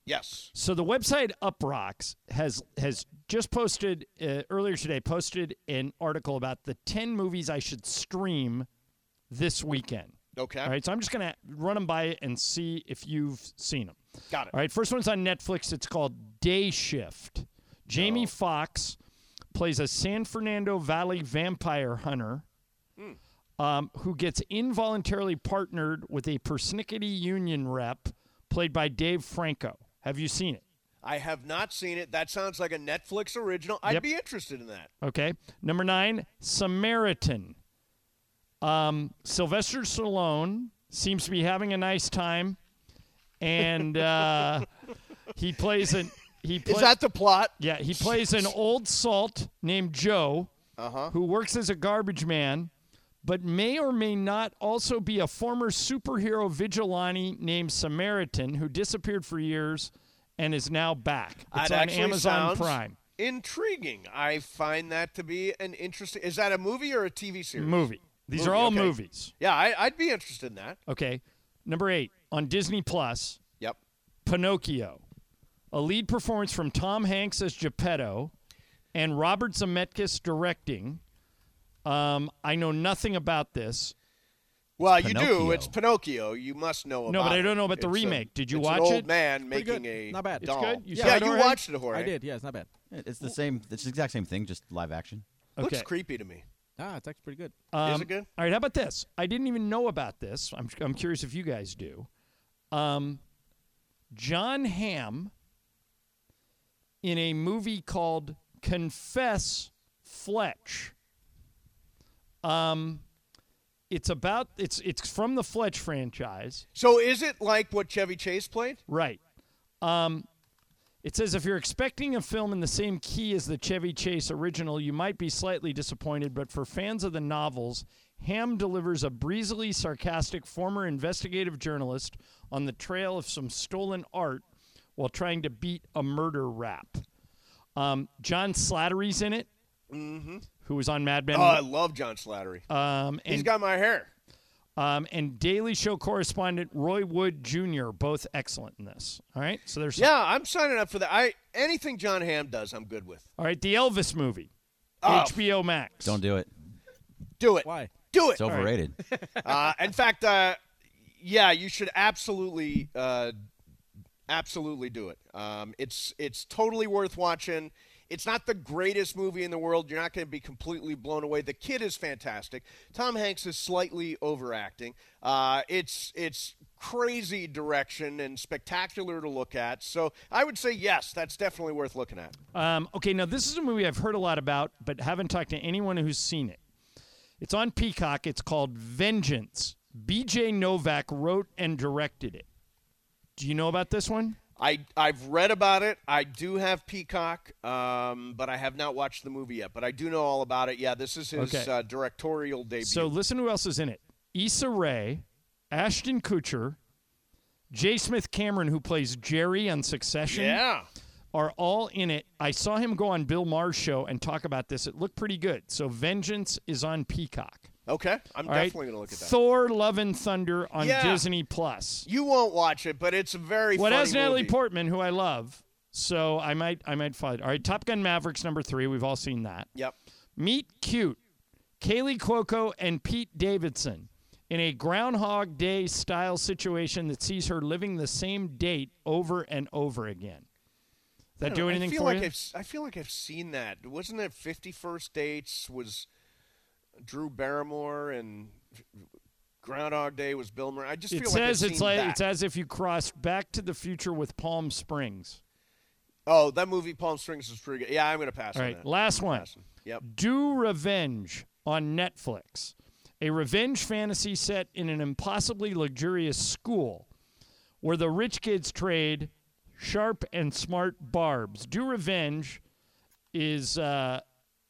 Speaker 1: Yes.
Speaker 2: So the website Uprocks has has just posted uh, earlier today posted an article about the ten movies I should stream this weekend.
Speaker 1: Okay.
Speaker 2: All right, so I'm just gonna run them by and see if you've seen them.
Speaker 1: Got it.
Speaker 2: All right, first one's on Netflix. It's called Day Shift. Jamie
Speaker 1: No.
Speaker 2: Foxx plays a San Fernando Valley vampire hunter um, who gets involuntarily partnered with a persnickety union rep played by Dave Franco. Have you seen it?
Speaker 1: I have not seen it. That sounds like a Netflix original. I'd
Speaker 2: Yep.
Speaker 1: be interested in that.
Speaker 2: Okay. Number nine, Samaritan. Um, Sylvester Stallone seems to be having a nice time, and uh, he plays an he play,
Speaker 1: Is that the plot?
Speaker 2: yeah he plays an old salt named Joe
Speaker 1: Uh-huh.
Speaker 2: who works as a garbage man, but may or may not also be a former superhero vigilante named Samaritan who disappeared for years and is now back. It's
Speaker 1: That
Speaker 2: on
Speaker 1: actually
Speaker 2: Amazon
Speaker 1: sounds
Speaker 2: Prime.
Speaker 1: Intriguing. I find that to be an interesting. Is that a movie or a T V series?
Speaker 2: Movie. These
Speaker 1: Movie,
Speaker 2: are all
Speaker 1: okay.
Speaker 2: movies.
Speaker 1: Yeah, I, I'd be interested in that.
Speaker 2: Okay. Number eight, on Disney Plus,
Speaker 1: Yep.
Speaker 2: Pinocchio. A lead performance from Tom Hanks as Geppetto and Robert Zemeckis directing. Um, I know nothing about this.
Speaker 1: Well, you do.
Speaker 3: Pinocchio.
Speaker 1: It's Pinocchio. You must know about it.
Speaker 2: No, but I don't know about the
Speaker 1: It's a-
Speaker 2: remake. Did you
Speaker 1: it's
Speaker 2: watch
Speaker 1: an old
Speaker 2: it?
Speaker 1: man
Speaker 4: Pretty
Speaker 1: making
Speaker 4: good.
Speaker 1: a
Speaker 4: Not bad. It's
Speaker 1: doll.
Speaker 2: good? You
Speaker 1: yeah,
Speaker 2: saw it,
Speaker 1: you
Speaker 2: Jorge?
Speaker 1: watched it, Jorge.
Speaker 4: I did. Yeah, it's not bad.
Speaker 3: It's the same. It's the exact same thing, just live action.
Speaker 1: Looks
Speaker 2: Okay.
Speaker 1: creepy to me.
Speaker 4: Ah, it's actually pretty good.
Speaker 2: Um,
Speaker 1: Is it good?
Speaker 2: All right, how about this? I didn't even know about this. I'm, I'm curious if you guys do. Um, John Hamm in a movie called Confess Fletch. Um, it's about it's it's from the Fletch franchise,
Speaker 1: So is it like what Chevy Chase played?
Speaker 2: right? Um, it says if you're expecting a film in the same key as the Chevy Chase original, you might be slightly disappointed. But for fans of the novels, Hamm delivers a breezily sarcastic former investigative journalist on the trail of some stolen art while trying to beat a murder rap. Um, John Slattery's in it,
Speaker 1: Mm-hmm.
Speaker 2: who was on Mad Men.
Speaker 1: Oh, I love John Slattery.
Speaker 2: um,
Speaker 1: He's
Speaker 2: and,
Speaker 1: got my hair.
Speaker 2: um, and Daily Show correspondent Roy Wood Junior, both excellent in this. All right, so there's
Speaker 1: Yeah, I'm signing up for that. I anything John Hamm does, I'm good with.
Speaker 2: all right. The Elvis movie,
Speaker 1: Oh.
Speaker 2: H B O Max.
Speaker 3: Don't do it.
Speaker 1: Do it.
Speaker 4: Why?
Speaker 1: Do it.
Speaker 3: It's overrated.
Speaker 1: Uh, in fact, uh, yeah, you should absolutely, uh, absolutely do it. Um, it's it's totally worth watching. It's not the greatest movie in the world. You're not going to be completely blown away. The kid is fantastic. Tom Hanks is slightly overacting. Uh, it's it's crazy direction and spectacular to look at. So I would say yes, that's definitely worth looking at.
Speaker 2: Um, okay, now this is a movie I've heard a lot about, but haven't talked to anyone who's seen it. It's on Peacock. It's called Vengeance. B J Novak wrote and directed it. Do you know about this one?
Speaker 1: I, I've read about it. I do have Peacock, um, but I have not watched the movie yet. But I do know all about it. Yeah, this is his
Speaker 2: Okay.
Speaker 1: uh, directorial debut.
Speaker 2: So listen who else is in it. Issa Rae, Ashton Kutcher, J. Smith Cameron, who plays Jerry on Succession,
Speaker 1: yeah.
Speaker 2: are all in it. I saw him go on Bill Maher's show and talk about this. It looked pretty good. So Vengeance is on Peacock.
Speaker 1: Okay, I'm
Speaker 2: All right?
Speaker 1: definitely going to look at that.
Speaker 2: Thor, Love and Thunder on
Speaker 1: Yeah.
Speaker 2: Disney Plus.
Speaker 1: You won't watch it, but it's a very
Speaker 2: What
Speaker 1: funny
Speaker 2: has Natalie
Speaker 1: movie.
Speaker 2: Portman, who I love. So I might I might follow it. All right, Top Gun Mavericks number three. We've all seen that.
Speaker 1: Yep.
Speaker 2: Meet Cute, Kaylee Cuoco and Pete Davidson in a Groundhog Day style situation that sees her living the same date over and over again. Does that
Speaker 1: I don't
Speaker 2: do
Speaker 1: know,
Speaker 2: anything
Speaker 1: I feel
Speaker 2: for
Speaker 1: like
Speaker 2: you?
Speaker 1: I've, s- I feel like I've seen that. Wasn't it fifty First Dates was Drew Barrymore and Groundhog Day was Bill Murray? I just
Speaker 2: It
Speaker 1: feel like I've
Speaker 2: says it's
Speaker 1: seen
Speaker 2: like
Speaker 1: that.
Speaker 2: it's as if you crossed Back to the Future with Palm Springs.
Speaker 1: Oh, that movie Palm Springs is pretty good. Yeah, I'm going to pass
Speaker 2: All
Speaker 1: on
Speaker 2: right,
Speaker 1: that.
Speaker 2: last
Speaker 1: I'm
Speaker 2: one.
Speaker 1: passing. Yep.
Speaker 2: Do Revenge on Netflix. A revenge fantasy set in an impossibly luxurious school where the rich kids trade sharp and smart barbs. Do Revenge is uh,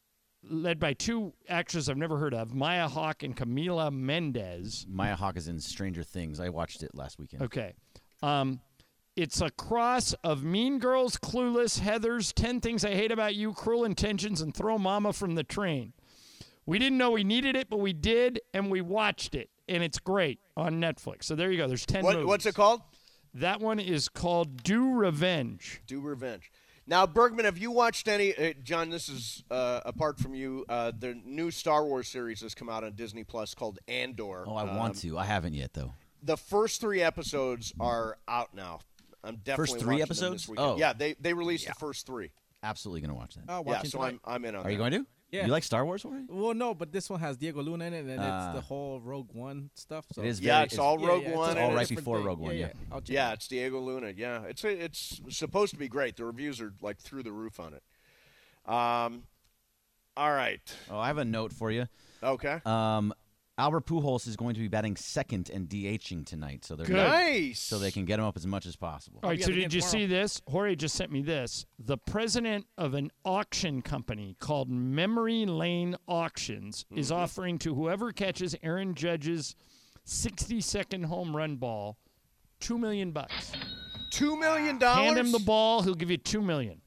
Speaker 2: led by two actors I've never heard of, Maya Hawke and Camila Mendez.
Speaker 3: Maya Hawke is in Stranger Things. I watched it last weekend.
Speaker 2: Okay. Um, it's a cross of Mean Girls, Clueless, Heathers, ten Things I Hate About You, Cruel Intentions, and Throw Mama from the Train. We didn't know we needed it, but we did, and we watched it, and it's great on Netflix. So there you go. There's ten
Speaker 1: What,
Speaker 2: movies.
Speaker 1: what's it called?
Speaker 2: That one is called Do Revenge.
Speaker 1: Do Revenge. Now, Bergman, have you watched any? Uh, John, this is uh, apart from you. Uh, the new Star Wars series has come out on Disney Plus called Andor.
Speaker 3: Oh, I
Speaker 1: Um,
Speaker 3: want to. I haven't yet, though.
Speaker 1: The first three episodes are out now. I'm definitely
Speaker 3: First three
Speaker 1: watching them
Speaker 3: episodes?
Speaker 1: this weekend.
Speaker 3: Oh.
Speaker 1: Yeah, they they released the first three.
Speaker 3: Absolutely going to watch that.
Speaker 4: Oh,
Speaker 1: Yeah,
Speaker 4: watching
Speaker 1: so
Speaker 4: tonight.
Speaker 1: I'm I'm in on
Speaker 3: Are
Speaker 1: that.
Speaker 3: you going to?
Speaker 4: Yeah.
Speaker 3: You like Star Wars already?
Speaker 4: Well, no, but this one has Diego Luna in it, and
Speaker 3: Ah.
Speaker 4: it's the whole Rogue One stuff. So
Speaker 3: It is
Speaker 1: Yeah,
Speaker 3: very-
Speaker 1: it's all
Speaker 4: Yeah,
Speaker 1: Rogue
Speaker 4: yeah, it's
Speaker 1: One.
Speaker 4: a
Speaker 3: all
Speaker 1: and
Speaker 3: right
Speaker 1: it's-
Speaker 4: different
Speaker 3: before
Speaker 4: thing.
Speaker 3: Rogue One, yeah.
Speaker 4: I'll check
Speaker 1: Yeah,
Speaker 4: it
Speaker 1: it's Diego Luna. Yeah, it's a, it's supposed to be great. The reviews are like through the roof on it. Um, all right.
Speaker 3: Oh, I have a note for you.
Speaker 1: Okay.
Speaker 3: Um, Albert Pujols is going to be batting second and DHing tonight, so they're
Speaker 2: Good.
Speaker 3: gonna-
Speaker 1: Nice.
Speaker 3: so they can get him up as much as possible.
Speaker 2: All right,
Speaker 4: yeah,
Speaker 2: so
Speaker 4: the
Speaker 2: did
Speaker 4: game
Speaker 2: you
Speaker 4: tomorrow.
Speaker 2: see this? Jorge just sent me this. The president of an auction company called Memory Lane Auctions
Speaker 1: Mm-hmm.
Speaker 2: is offering to whoever catches Aaron Judge's sixty-second home run ball two million bucks.
Speaker 1: Two million dollars.
Speaker 2: Hand him the ball, he'll give you two million.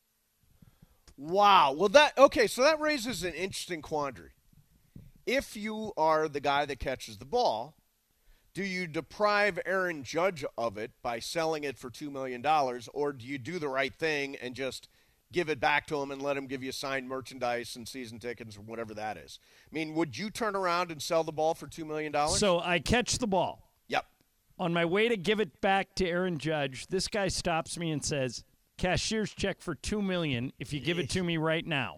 Speaker 1: Wow. Well, that okay. So that raises an interesting quandary. If you are the guy that catches the ball, do you deprive Aaron Judge of it by selling it for two million dollars, or do you do the right thing and just give it back to him and let him give you signed merchandise and season tickets or whatever that is? I mean, would you turn around and sell the ball for two million dollars?
Speaker 2: So I catch the ball.
Speaker 1: Yep.
Speaker 2: On my way to give it back to Aaron Judge, this guy stops me and says, "Cashier's check for two million if you give it to me right now."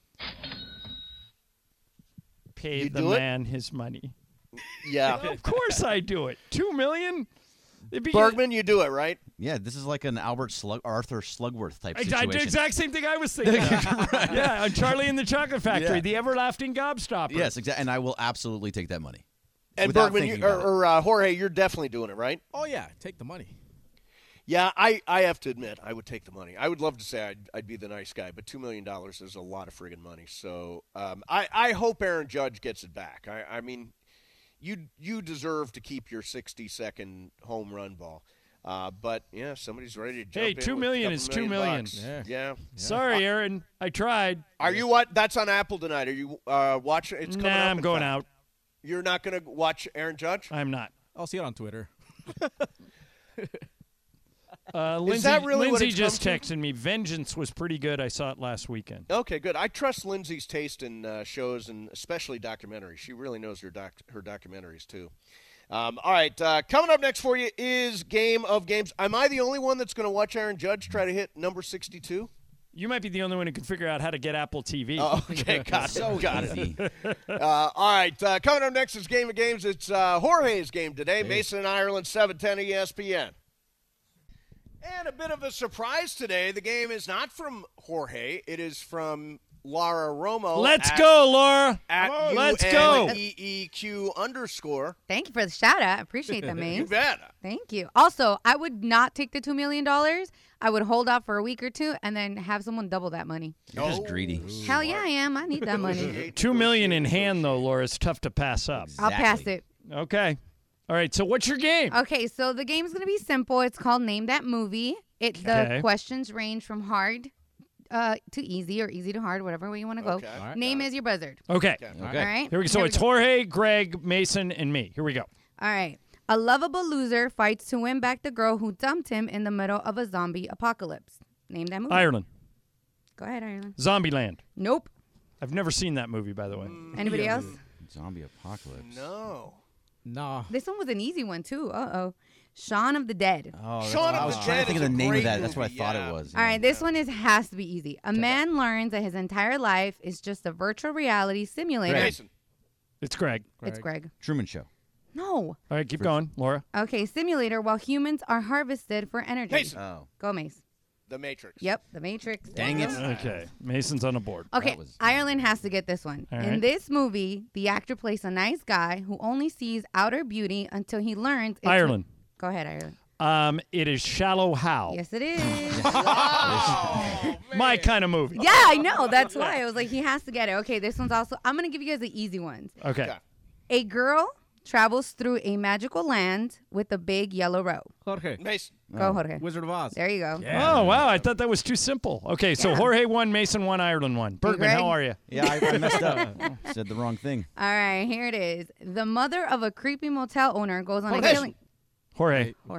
Speaker 2: Pay
Speaker 1: You
Speaker 2: the
Speaker 1: do it?
Speaker 2: man his money.
Speaker 1: Yeah.
Speaker 2: Of course I do it. Two million? It'd be-
Speaker 1: Bergman, you do it, right?
Speaker 3: Yeah, this is like an Albert Slug, Arthur Slugworth type
Speaker 2: I, I
Speaker 3: situation.
Speaker 2: did the exact same thing I was thinking. Yeah, on Charlie and the Chocolate Factory,
Speaker 3: Yeah.
Speaker 2: the everlasting gobstopper.
Speaker 3: Yes, exactly. And I will absolutely take that money.
Speaker 1: And
Speaker 3: Without
Speaker 1: Bergman, you,
Speaker 3: thinking
Speaker 1: or,
Speaker 3: about it.
Speaker 1: or uh, Jorge, you're definitely doing it, right?
Speaker 4: Oh yeah, take the money.
Speaker 1: Yeah, I, I have to admit, I would take the money. I would love to say I'd, I'd be the nice guy, but two million dollars is a lot of friggin' money. So um, I, I hope Aaron Judge gets it back. I, I mean, you you deserve to keep your sixty-second home run ball. Uh, but, yeah, somebody's ready to jump
Speaker 2: Hey,
Speaker 1: in
Speaker 2: two
Speaker 1: with a
Speaker 2: million
Speaker 1: couple
Speaker 2: is two
Speaker 1: million
Speaker 2: million.
Speaker 1: bucks.
Speaker 4: Yeah.
Speaker 1: Yeah.
Speaker 2: Sorry, Aaron. I tried.
Speaker 1: Are you what? That's on Apple tonight. Are you uh, watching? It's coming
Speaker 2: Nah,
Speaker 1: up
Speaker 2: I'm
Speaker 1: in
Speaker 2: going
Speaker 1: fact.
Speaker 2: out.
Speaker 1: You're not going to watch Aaron Judge?
Speaker 2: I'm not.
Speaker 4: I'll see it on Twitter.
Speaker 2: Uh, Lindsay,
Speaker 1: that really what
Speaker 2: Lindsay
Speaker 1: it's
Speaker 2: just
Speaker 1: come
Speaker 2: texted me. Vengeance was pretty good. I saw it last weekend.
Speaker 1: Okay, good. I trust Lindsay's taste in uh, shows and especially documentaries. She really knows her doc- her documentaries too. Um, all right, uh, coming up next for you is Game of Games. Am I the only one that's going to watch Aaron Judge try to hit number sixty-two?
Speaker 2: You might be the only one who can figure out how to get Apple T V.
Speaker 1: Oh, okay, got it.
Speaker 3: So
Speaker 1: got it.
Speaker 3: easy.
Speaker 1: Uh, all right, uh, coming up next is Game of Games. It's uh, Jorge's game today. Mason and Ireland, seven ten E S P N. And a bit of a surprise today. The game is not from Jorge. It is from Laura Romo.
Speaker 2: Let's
Speaker 1: at,
Speaker 2: go, Laura.
Speaker 1: At
Speaker 2: Let's go.
Speaker 1: E E Q underscore.
Speaker 7: Thank you for the shout out. I appreciate that,
Speaker 1: You
Speaker 7: Mace.
Speaker 1: bet.
Speaker 7: Thank you. Also, I would not take the two million dollars. I would hold out for a week or two and then have someone double that money.
Speaker 3: You're just greedy.
Speaker 7: Hell yeah, I am. I need that money.
Speaker 2: Two million in hand, though, Laura. It's tough to pass up.
Speaker 7: I'll pass
Speaker 3: Exactly.
Speaker 7: it.
Speaker 2: Okay. All right. So, what's your game?
Speaker 7: Okay, so the game's going to be simple. It's called Name That Movie. It
Speaker 2: Okay.
Speaker 7: The questions range from hard uh, to easy or easy to hard, whatever way you want to go.
Speaker 1: Okay.
Speaker 4: All right.
Speaker 7: Name is your buzzard.
Speaker 2: Okay.
Speaker 3: Okay.
Speaker 7: All right?
Speaker 2: Here we go. So it's Jorge, Greg, Mason, and me. Here we go.
Speaker 7: All right. A lovable loser fights to win back the girl who dumped him in the middle of a zombie apocalypse. Name that movie.
Speaker 2: Ireland.
Speaker 7: Go ahead, Ireland.
Speaker 2: Zombieland.
Speaker 7: Nope.
Speaker 2: I've never seen that movie, by the way.
Speaker 7: Anybody else?
Speaker 3: Zombie apocalypse.
Speaker 1: No.
Speaker 4: No.
Speaker 7: This one was an easy one, too. Uh-oh. Shaun of the Dead.
Speaker 3: Oh, that's-
Speaker 1: Shaun of
Speaker 3: I was
Speaker 1: the
Speaker 3: trying
Speaker 1: Dead
Speaker 3: to think of
Speaker 1: is
Speaker 3: the
Speaker 1: a
Speaker 3: name of
Speaker 1: great
Speaker 3: that. That's what I
Speaker 1: movie,
Speaker 3: thought
Speaker 1: yeah.
Speaker 3: it was.
Speaker 7: All right, this one is has to be easy. A man learns that his entire life is just a virtual reality simulator.
Speaker 1: Mason.
Speaker 2: It's Greg.
Speaker 7: It's Greg.
Speaker 3: Truman Show.
Speaker 7: No.
Speaker 2: All right, keep going, Laura.
Speaker 7: Okay, simulator while humans are harvested for energy.
Speaker 1: Mason.
Speaker 3: Oh.
Speaker 7: Go, Mace.
Speaker 1: The Matrix.
Speaker 7: Yep, The Matrix.
Speaker 3: Dang it.
Speaker 2: Okay, Mason's on the board.
Speaker 7: Okay,
Speaker 3: That was-
Speaker 7: Ireland has to get this one.
Speaker 2: All
Speaker 7: In
Speaker 2: right.
Speaker 7: this movie, the actor plays a nice guy who only sees outer beauty until he learns. it's-
Speaker 2: Ireland.
Speaker 7: Go ahead, Ireland.
Speaker 2: Um, it is Shallow Hal.
Speaker 7: Yes, it is.
Speaker 2: My kind of movie.
Speaker 7: Yeah, I know. That's why I was like, he has to get it. Okay, this one's also. I'm gonna give you guys the easy ones.
Speaker 2: Okay.
Speaker 1: Okay.
Speaker 7: A girl travels through a magical land with a big yellow road.
Speaker 4: Jorge.
Speaker 1: Mason.
Speaker 7: Go, Jorge.
Speaker 4: Wizard of Oz.
Speaker 7: There you go.
Speaker 2: Oh, wow. I thought that was too simple. Okay, so
Speaker 7: Yeah.
Speaker 2: Jorge won, Mason won, Ireland won. Bergman,
Speaker 7: Greg?
Speaker 2: how are you?
Speaker 3: Yeah, I, I messed up. Said the wrong thing.
Speaker 7: All right, here it is. The mother of a creepy motel owner goes on a
Speaker 1: Jorge.
Speaker 7: killing.
Speaker 2: Jorge.
Speaker 7: Jorge.
Speaker 4: Me?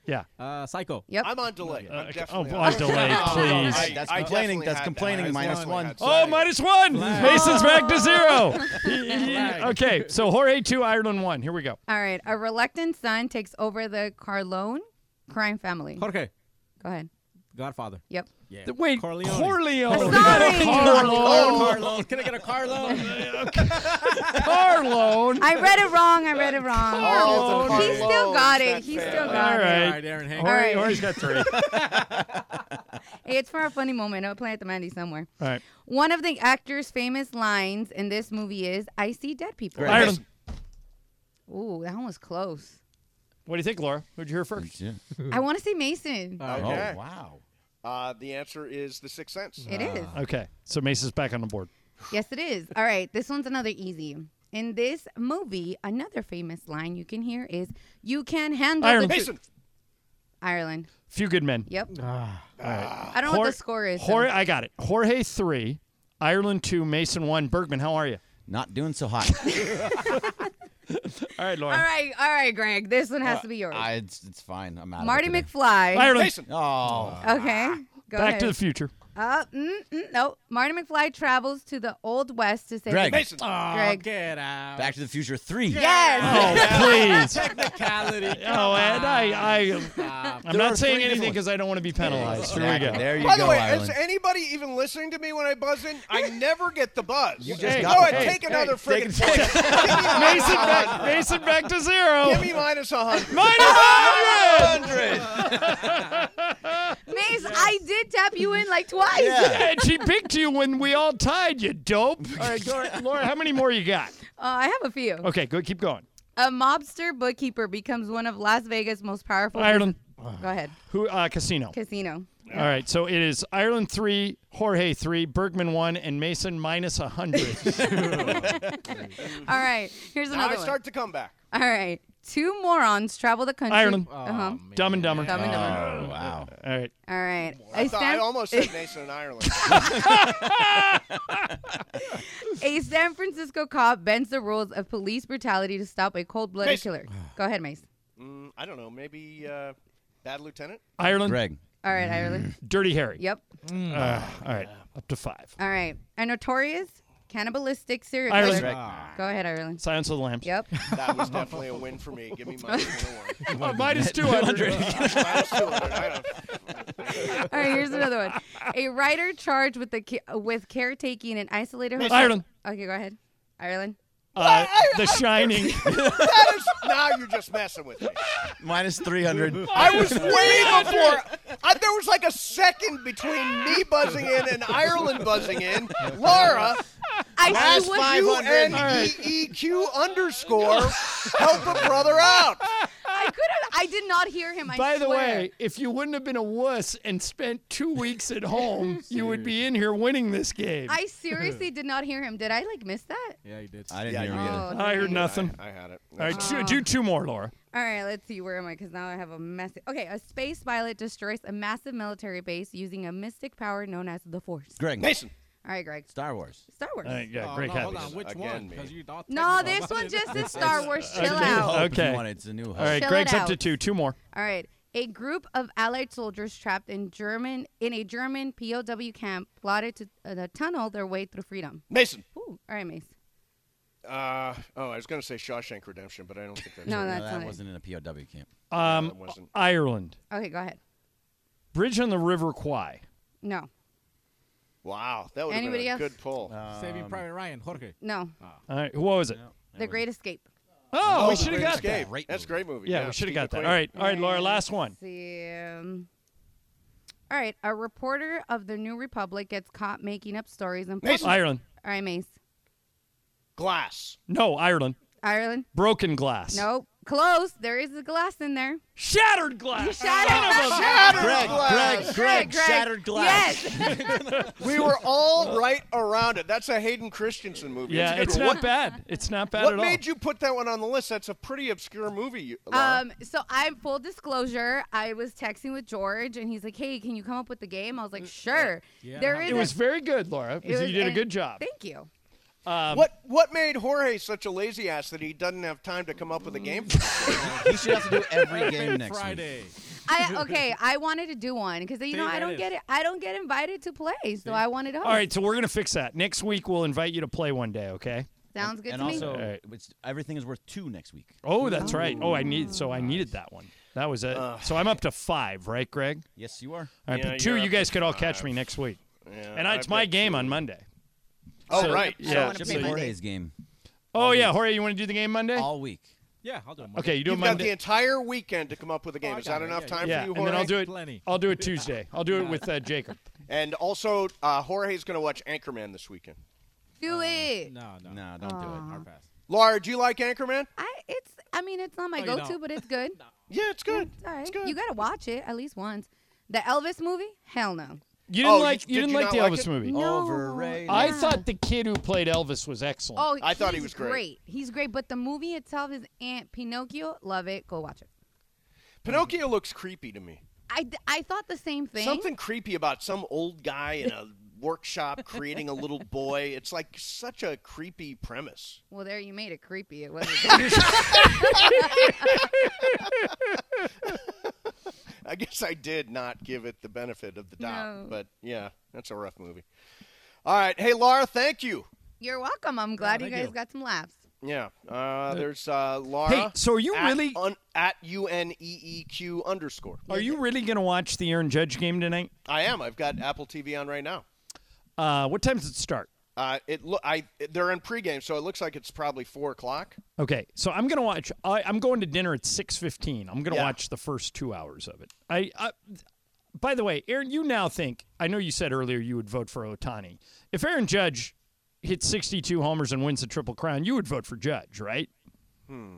Speaker 2: Yeah.
Speaker 4: Uh, Psycho.
Speaker 7: Yep.
Speaker 1: I'm on delay.
Speaker 2: Uh,
Speaker 1: I'm
Speaker 2: okay.
Speaker 1: definitely
Speaker 2: Oh, on delay,
Speaker 1: Oh,
Speaker 2: please.
Speaker 1: I-
Speaker 3: That's
Speaker 1: I
Speaker 3: complaining.
Speaker 1: definitely
Speaker 3: That's
Speaker 1: had
Speaker 3: complaining.
Speaker 1: that. I
Speaker 3: Minus
Speaker 1: definitely
Speaker 3: one.
Speaker 1: had
Speaker 2: Oh,
Speaker 1: that.
Speaker 2: minus one. Mason's back to zero. He- he-
Speaker 4: Flag.
Speaker 2: okay, so Jorge two, Ireland one. Here we go.
Speaker 7: All right. A reluctant son takes over the Carlone crime family.
Speaker 4: Jorge.
Speaker 7: Go ahead.
Speaker 4: Godfather.
Speaker 7: Yep.
Speaker 4: Yeah.
Speaker 2: The- Wait,
Speaker 4: Corleone.
Speaker 2: Corleone.
Speaker 7: Sorry.
Speaker 2: Carlone.
Speaker 4: Carlone. Can I get a Carlone?
Speaker 2: Carlone.
Speaker 7: I read it wrong. I read it wrong.
Speaker 1: Carlone.
Speaker 7: He still got it. He
Speaker 1: That's
Speaker 7: still
Speaker 1: fair.
Speaker 7: got
Speaker 2: All
Speaker 7: it.
Speaker 2: right.
Speaker 4: All right, Aaron Hank.
Speaker 2: Jorge,
Speaker 7: All right.
Speaker 2: Jorge's got three.
Speaker 7: Hey, it's for a funny moment. I'll play at the Mandy somewhere.
Speaker 2: All right.
Speaker 7: One of the actor's famous lines in this movie is, I see dead people.
Speaker 3: Great.
Speaker 2: Ireland.
Speaker 7: Ooh, that one was close.
Speaker 2: What do you think, Laura? Who'd you hear first?
Speaker 3: Yeah.
Speaker 7: I want to say Mason.
Speaker 1: Okay.
Speaker 3: Oh, wow.
Speaker 1: Uh, the answer is The Sixth Sense.
Speaker 7: It is.
Speaker 2: Okay, so Mason's back on the board.
Speaker 7: Yes, it is. All right, this one's another easy. In this movie, another famous line you can hear is, you can handle
Speaker 2: Ireland.
Speaker 7: the
Speaker 1: Mason.
Speaker 7: Ireland.
Speaker 2: Few good men.
Speaker 7: Yep.
Speaker 2: Ah.
Speaker 7: I don't know what
Speaker 2: Jor-
Speaker 7: the score is. so-
Speaker 2: Jorge, I got it. Jorge three, Ireland two, Mason one. Bergman, how are you?
Speaker 3: Not doing so hot.
Speaker 2: All right, Laura.
Speaker 7: All right, all right, Greg. This one has to be yours.
Speaker 3: I, it's, it's fine. I'm out
Speaker 7: Marty
Speaker 3: of it today.
Speaker 7: McFly.
Speaker 2: Ireland.
Speaker 1: Mason.
Speaker 3: Oh.
Speaker 7: Okay. Go
Speaker 2: Back
Speaker 7: ahead.
Speaker 2: to the future.
Speaker 7: Uh, mm, mm, no. Marty McFly travels to the Old West to save
Speaker 3: Greg.
Speaker 1: Mason.
Speaker 4: Oh,
Speaker 7: Greg.
Speaker 4: get out.
Speaker 3: Back to the Future three.
Speaker 7: Yes.
Speaker 2: Oh, please.
Speaker 4: Technicality.
Speaker 2: Oh, and I, I,
Speaker 4: Stop.
Speaker 2: I'm
Speaker 3: There
Speaker 2: not
Speaker 3: are
Speaker 2: saying
Speaker 3: three
Speaker 2: anything
Speaker 3: different
Speaker 2: because I don't want to be penalized. Here we
Speaker 3: Exactly.
Speaker 2: go.
Speaker 3: There you
Speaker 1: By
Speaker 3: go,
Speaker 1: the way,
Speaker 3: Ireland.
Speaker 1: is anybody even listening to me when I buzz in? I never get the buzz.
Speaker 3: You just
Speaker 2: Hey,
Speaker 3: got
Speaker 1: Go
Speaker 3: the
Speaker 1: ahead,
Speaker 3: buzz.
Speaker 1: take another
Speaker 3: Hey,
Speaker 1: friggin'
Speaker 3: take
Speaker 1: point. Give me minus
Speaker 2: Mason
Speaker 1: a
Speaker 2: back,
Speaker 1: hundred.
Speaker 2: Mason back to zero.
Speaker 1: Give me minus a hundred.
Speaker 2: Minus one hundred.
Speaker 7: Mace, I did tap you in like twice.
Speaker 2: And she picked you when we all tied, you dope. All right, go ahead. Laura, how many more you got?
Speaker 7: Uh, I have a few.
Speaker 2: Okay, good. Keep going.
Speaker 7: A mobster bookkeeper becomes one of Las Vegas' most powerful.
Speaker 2: Ireland.
Speaker 7: Go ahead.
Speaker 2: Who? Uh, casino.
Speaker 7: Casino.
Speaker 2: All right, so it is Ireland three, Jorge three, Bergman one, and Mason minus a hundred.
Speaker 7: All right. Here's
Speaker 1: Now
Speaker 7: another
Speaker 1: I
Speaker 7: one.
Speaker 1: start to come back.
Speaker 7: All right. Two morons travel the country.
Speaker 2: Ireland.
Speaker 7: Uh-huh.
Speaker 2: Dumb and Dumber.
Speaker 7: Dumb and Dumber.
Speaker 3: Oh, wow.
Speaker 2: All right.
Speaker 7: All right.
Speaker 1: I,
Speaker 7: A
Speaker 1: thought, I
Speaker 7: San,
Speaker 1: almost said Mason and Ireland.
Speaker 7: a San Francisco cop bends the rules of police brutality to stop a cold-blooded
Speaker 1: Mace.
Speaker 7: killer. Go ahead, Mace.
Speaker 1: Mm, I don't know. Maybe uh, Bad Lieutenant?
Speaker 2: Ireland.
Speaker 3: Greg.
Speaker 7: All right, Ireland.
Speaker 2: Dirty Harry.
Speaker 7: Yep.
Speaker 2: Uh, all right, up to five.
Speaker 7: All right. A notorious cannibalistic serial
Speaker 2: Ireland.
Speaker 7: killer.
Speaker 1: Greg.
Speaker 7: Go ahead, Ireland.
Speaker 2: Silence of the Lambs.
Speaker 7: Yep.
Speaker 1: That was definitely a win for me. Give me minus one oh one.
Speaker 2: Oh, minus two hundred.
Speaker 1: Minus two hundred. I don't-
Speaker 7: All right, here's another one. A writer charged with the ca- with caretaking an isolated hotel.
Speaker 2: Ireland.
Speaker 7: Okay, go ahead. Ireland.
Speaker 2: Uh, the Shining.
Speaker 1: That is, now you're just messing with me.
Speaker 3: Minus three hundred.
Speaker 1: I was way before. I, there was like a second between me buzzing in and Ireland buzzing in. Laura,
Speaker 7: I
Speaker 1: S
Speaker 7: see what
Speaker 1: five
Speaker 7: you.
Speaker 1: hundred E E Q underscore help a brother out.
Speaker 7: I could have. I did not hear him. I
Speaker 2: By the
Speaker 7: swear.
Speaker 2: way, if you wouldn't have been a wuss and spent two weeks at home, you would be in here winning this game.
Speaker 7: I seriously did not hear him. Did I like miss that?
Speaker 4: Yeah, you did.
Speaker 3: I didn't
Speaker 1: Yeah,
Speaker 3: hear
Speaker 1: you
Speaker 3: him
Speaker 1: did.
Speaker 3: either.
Speaker 7: Oh,
Speaker 2: I heard
Speaker 7: dang.
Speaker 2: nothing.
Speaker 1: I, I had it.
Speaker 2: All right,
Speaker 7: Oh.
Speaker 2: two, do two more, Laura.
Speaker 7: All right, let's see. Where am I? Because now I have a message. Okay, a space pilot destroys a massive military base using a mystic power known as the Force.
Speaker 3: Greg.
Speaker 1: Mason.
Speaker 7: All right, Greg.
Speaker 3: Star Wars.
Speaker 7: Star Wars.
Speaker 2: All right, yeah,
Speaker 4: Oh,
Speaker 2: great
Speaker 4: no,
Speaker 2: catch.
Speaker 4: hold on. Which
Speaker 1: Again,
Speaker 4: one?
Speaker 1: me.
Speaker 4: Because you don't
Speaker 7: No,
Speaker 4: technical
Speaker 7: this
Speaker 4: about
Speaker 7: one
Speaker 4: it.
Speaker 7: just is Star Wars.
Speaker 2: uh,
Speaker 7: Chill
Speaker 2: New
Speaker 7: out.
Speaker 3: Hope if
Speaker 2: Okay.
Speaker 3: you want it. It's a new hope.
Speaker 2: All right,
Speaker 7: Chill
Speaker 2: Greg's
Speaker 7: it
Speaker 2: up to
Speaker 7: out.
Speaker 2: two. Two more.
Speaker 7: All right. A group of Allied soldiers trapped in German in a German P O W camp plotted to uh, tunnel their way through freedom.
Speaker 1: Mason.
Speaker 7: Ooh. All right, Mace.
Speaker 1: Uh, oh, I was going to say Shawshank Redemption, but I don't think that's
Speaker 7: No,
Speaker 1: it.
Speaker 3: No,
Speaker 7: that's
Speaker 3: that
Speaker 7: not it.
Speaker 3: wasn't in a P O W camp.
Speaker 2: Um,
Speaker 1: it wasn't.
Speaker 2: Ireland.
Speaker 7: Okay, go ahead.
Speaker 2: Bridge on the River Kwai.
Speaker 7: No.
Speaker 1: Wow, that would have been
Speaker 7: Anybody
Speaker 1: a
Speaker 7: else?
Speaker 1: good pull.
Speaker 4: Saving Private Ryan, Jorge.
Speaker 7: No.
Speaker 2: All right, what was it?
Speaker 7: The Great Escape.
Speaker 2: Oh, we
Speaker 1: The
Speaker 2: should have
Speaker 1: Great
Speaker 2: got
Speaker 1: Escape.
Speaker 2: that.
Speaker 3: Great
Speaker 1: That's a great movie.
Speaker 2: Yeah, we should have
Speaker 1: Steve
Speaker 2: got that.
Speaker 1: McQueen.
Speaker 2: All right, all right, Laura, last one.
Speaker 7: Let's see. Um, all right. A reporter of the New Republic gets caught making up stories and.
Speaker 1: Mason.
Speaker 2: Ireland.
Speaker 7: All right, Mace.
Speaker 1: Glass.
Speaker 2: No, Ireland.
Speaker 7: Ireland.
Speaker 2: Broken glass.
Speaker 7: Nope. Close. There is a glass in there.
Speaker 2: Shattered glass.
Speaker 7: Shattered.
Speaker 1: Shattered
Speaker 3: Greg,
Speaker 1: glass.
Speaker 3: Greg, Greg,
Speaker 7: Greg.
Speaker 3: shattered glass.
Speaker 7: Yes.
Speaker 1: We were all right around it. That's a Hayden Christensen movie.
Speaker 2: Yeah,
Speaker 1: a good
Speaker 2: it's
Speaker 1: one.
Speaker 2: not
Speaker 1: What,
Speaker 2: bad. It's not bad
Speaker 1: what
Speaker 2: at all.
Speaker 1: made you put that one on the list? That's a pretty obscure movie. you- Laura.
Speaker 7: um. So I'm full disclosure. I was texting with George, and he's like, "Hey, can you come up with the game?" I was like, "Sure."
Speaker 4: Yeah.
Speaker 7: There is.
Speaker 2: It
Speaker 7: a-
Speaker 2: was very good, Laura.
Speaker 7: it was-
Speaker 2: You did a
Speaker 7: and-
Speaker 2: good job.
Speaker 7: Thank you.
Speaker 2: Um,
Speaker 1: what what made Jorge such a lazy ass that he doesn't have time to come up with a game?
Speaker 3: He should have to do every game next week.
Speaker 4: Friday.
Speaker 7: I okay. I wanted to do one because you know
Speaker 4: There
Speaker 7: I don't
Speaker 4: it
Speaker 7: get
Speaker 4: is.
Speaker 7: it. I don't get invited to play, so I wanted to. Host.
Speaker 2: All right, so we're gonna fix that. Next week we'll invite you to play one day. Okay.
Speaker 7: Sounds good
Speaker 3: and
Speaker 7: to me.
Speaker 3: also,
Speaker 2: All right.
Speaker 3: it's, everything is worth two next week.
Speaker 2: Oh, that's right. Oh, I need. So I needed that one. That was it.
Speaker 1: Uh,
Speaker 2: so I'm up to five, right, Greg?
Speaker 3: Yes, you are.
Speaker 2: All right,
Speaker 1: Yeah,
Speaker 2: but two,
Speaker 1: you're
Speaker 2: you
Speaker 1: up
Speaker 2: guys
Speaker 1: to
Speaker 2: could all catch
Speaker 1: five.
Speaker 2: me next week.
Speaker 1: Yeah,
Speaker 2: And it's
Speaker 1: I've
Speaker 2: my
Speaker 1: got
Speaker 2: game
Speaker 1: two.
Speaker 2: on Monday.
Speaker 1: Oh,
Speaker 2: So-
Speaker 1: right.
Speaker 2: yeah.
Speaker 7: wanna
Speaker 3: Chip
Speaker 7: play
Speaker 3: and
Speaker 7: Monday.
Speaker 3: Jorge's game
Speaker 2: Oh yeah, Jorge, you want to do the game Monday?
Speaker 3: all week.
Speaker 4: Yeah, I'll do it.
Speaker 2: Okay, you do it
Speaker 1: You've got
Speaker 2: Monday.
Speaker 1: the entire weekend to come up with a game.
Speaker 4: Oh, I
Speaker 1: Is
Speaker 4: got
Speaker 1: that
Speaker 4: it.
Speaker 1: enough
Speaker 4: Yeah,
Speaker 1: time
Speaker 2: yeah,
Speaker 1: for you,
Speaker 2: and
Speaker 1: Jorge?
Speaker 2: then I'll do it.
Speaker 4: Plenty.
Speaker 2: I'll do it Tuesday. I'll do it with uh, Jacob.
Speaker 1: And also, uh, Jorge's going to watch Anchorman this weekend.
Speaker 7: do it.
Speaker 4: No, no.
Speaker 3: No, don't do it.
Speaker 4: Hard pass.
Speaker 1: Laura, do you like Anchorman?
Speaker 7: I it's. I mean, it's not my
Speaker 4: No, you
Speaker 7: go-to,
Speaker 4: don't.
Speaker 7: but it's good.
Speaker 1: Yeah, it's good.
Speaker 7: It's all right.
Speaker 1: It's good.
Speaker 7: You gotta watch it at least once. The Elvis movie? Hell no.
Speaker 2: You didn't
Speaker 1: Oh,
Speaker 2: like.
Speaker 1: you-
Speaker 2: You
Speaker 1: did
Speaker 2: didn't
Speaker 1: you
Speaker 2: like
Speaker 1: not
Speaker 2: the
Speaker 1: like
Speaker 2: Elvis
Speaker 1: it?
Speaker 2: movie.
Speaker 7: No.
Speaker 3: Overrated.
Speaker 2: I
Speaker 7: Yeah.
Speaker 2: thought the kid who played Elvis was excellent.
Speaker 7: Oh,
Speaker 1: I thought he
Speaker 7: he's
Speaker 1: was great.
Speaker 7: He's great, but the movie itself is Aunt Pinocchio. Love it. Go watch it.
Speaker 1: Pinocchio looks creepy to me.
Speaker 7: I, d- I thought the same thing.
Speaker 1: Something creepy about some old guy in a workshop creating a little boy. It's like such a creepy premise.
Speaker 7: Well, there you made it creepy. It wasn't.
Speaker 1: I guess I did not give it the benefit of the doubt.
Speaker 7: No.
Speaker 1: But yeah, that's a rough movie. All right. Hey, Laura, thank you.
Speaker 7: You're welcome. I'm glad you
Speaker 4: thank
Speaker 7: guys
Speaker 4: you.
Speaker 7: got some laughs.
Speaker 1: Yeah. Uh, there's uh, Laura.
Speaker 2: Hey, so are you
Speaker 1: at
Speaker 2: really
Speaker 1: un- at U N E E Q underscore.
Speaker 2: are you really gonna watch the Aaron Judge game tonight?
Speaker 1: I am. I've got Apple T V on right now.
Speaker 2: Uh, what time does it start?
Speaker 1: Uh, it lo- I they're in pregame, so it looks like it's probably four o'clock.
Speaker 2: Okay, so I'm gonna watch. I, I'm going to dinner at six fifteen. I'm gonna
Speaker 1: Yeah.
Speaker 2: watch the first two hours of it. I, I. By the way, Aaron, you now think. I know you said earlier you would vote for Ohtani. If Aaron Judge hits sixty-two homers and wins the Triple Crown, you would vote for Judge, right?
Speaker 1: Hmm.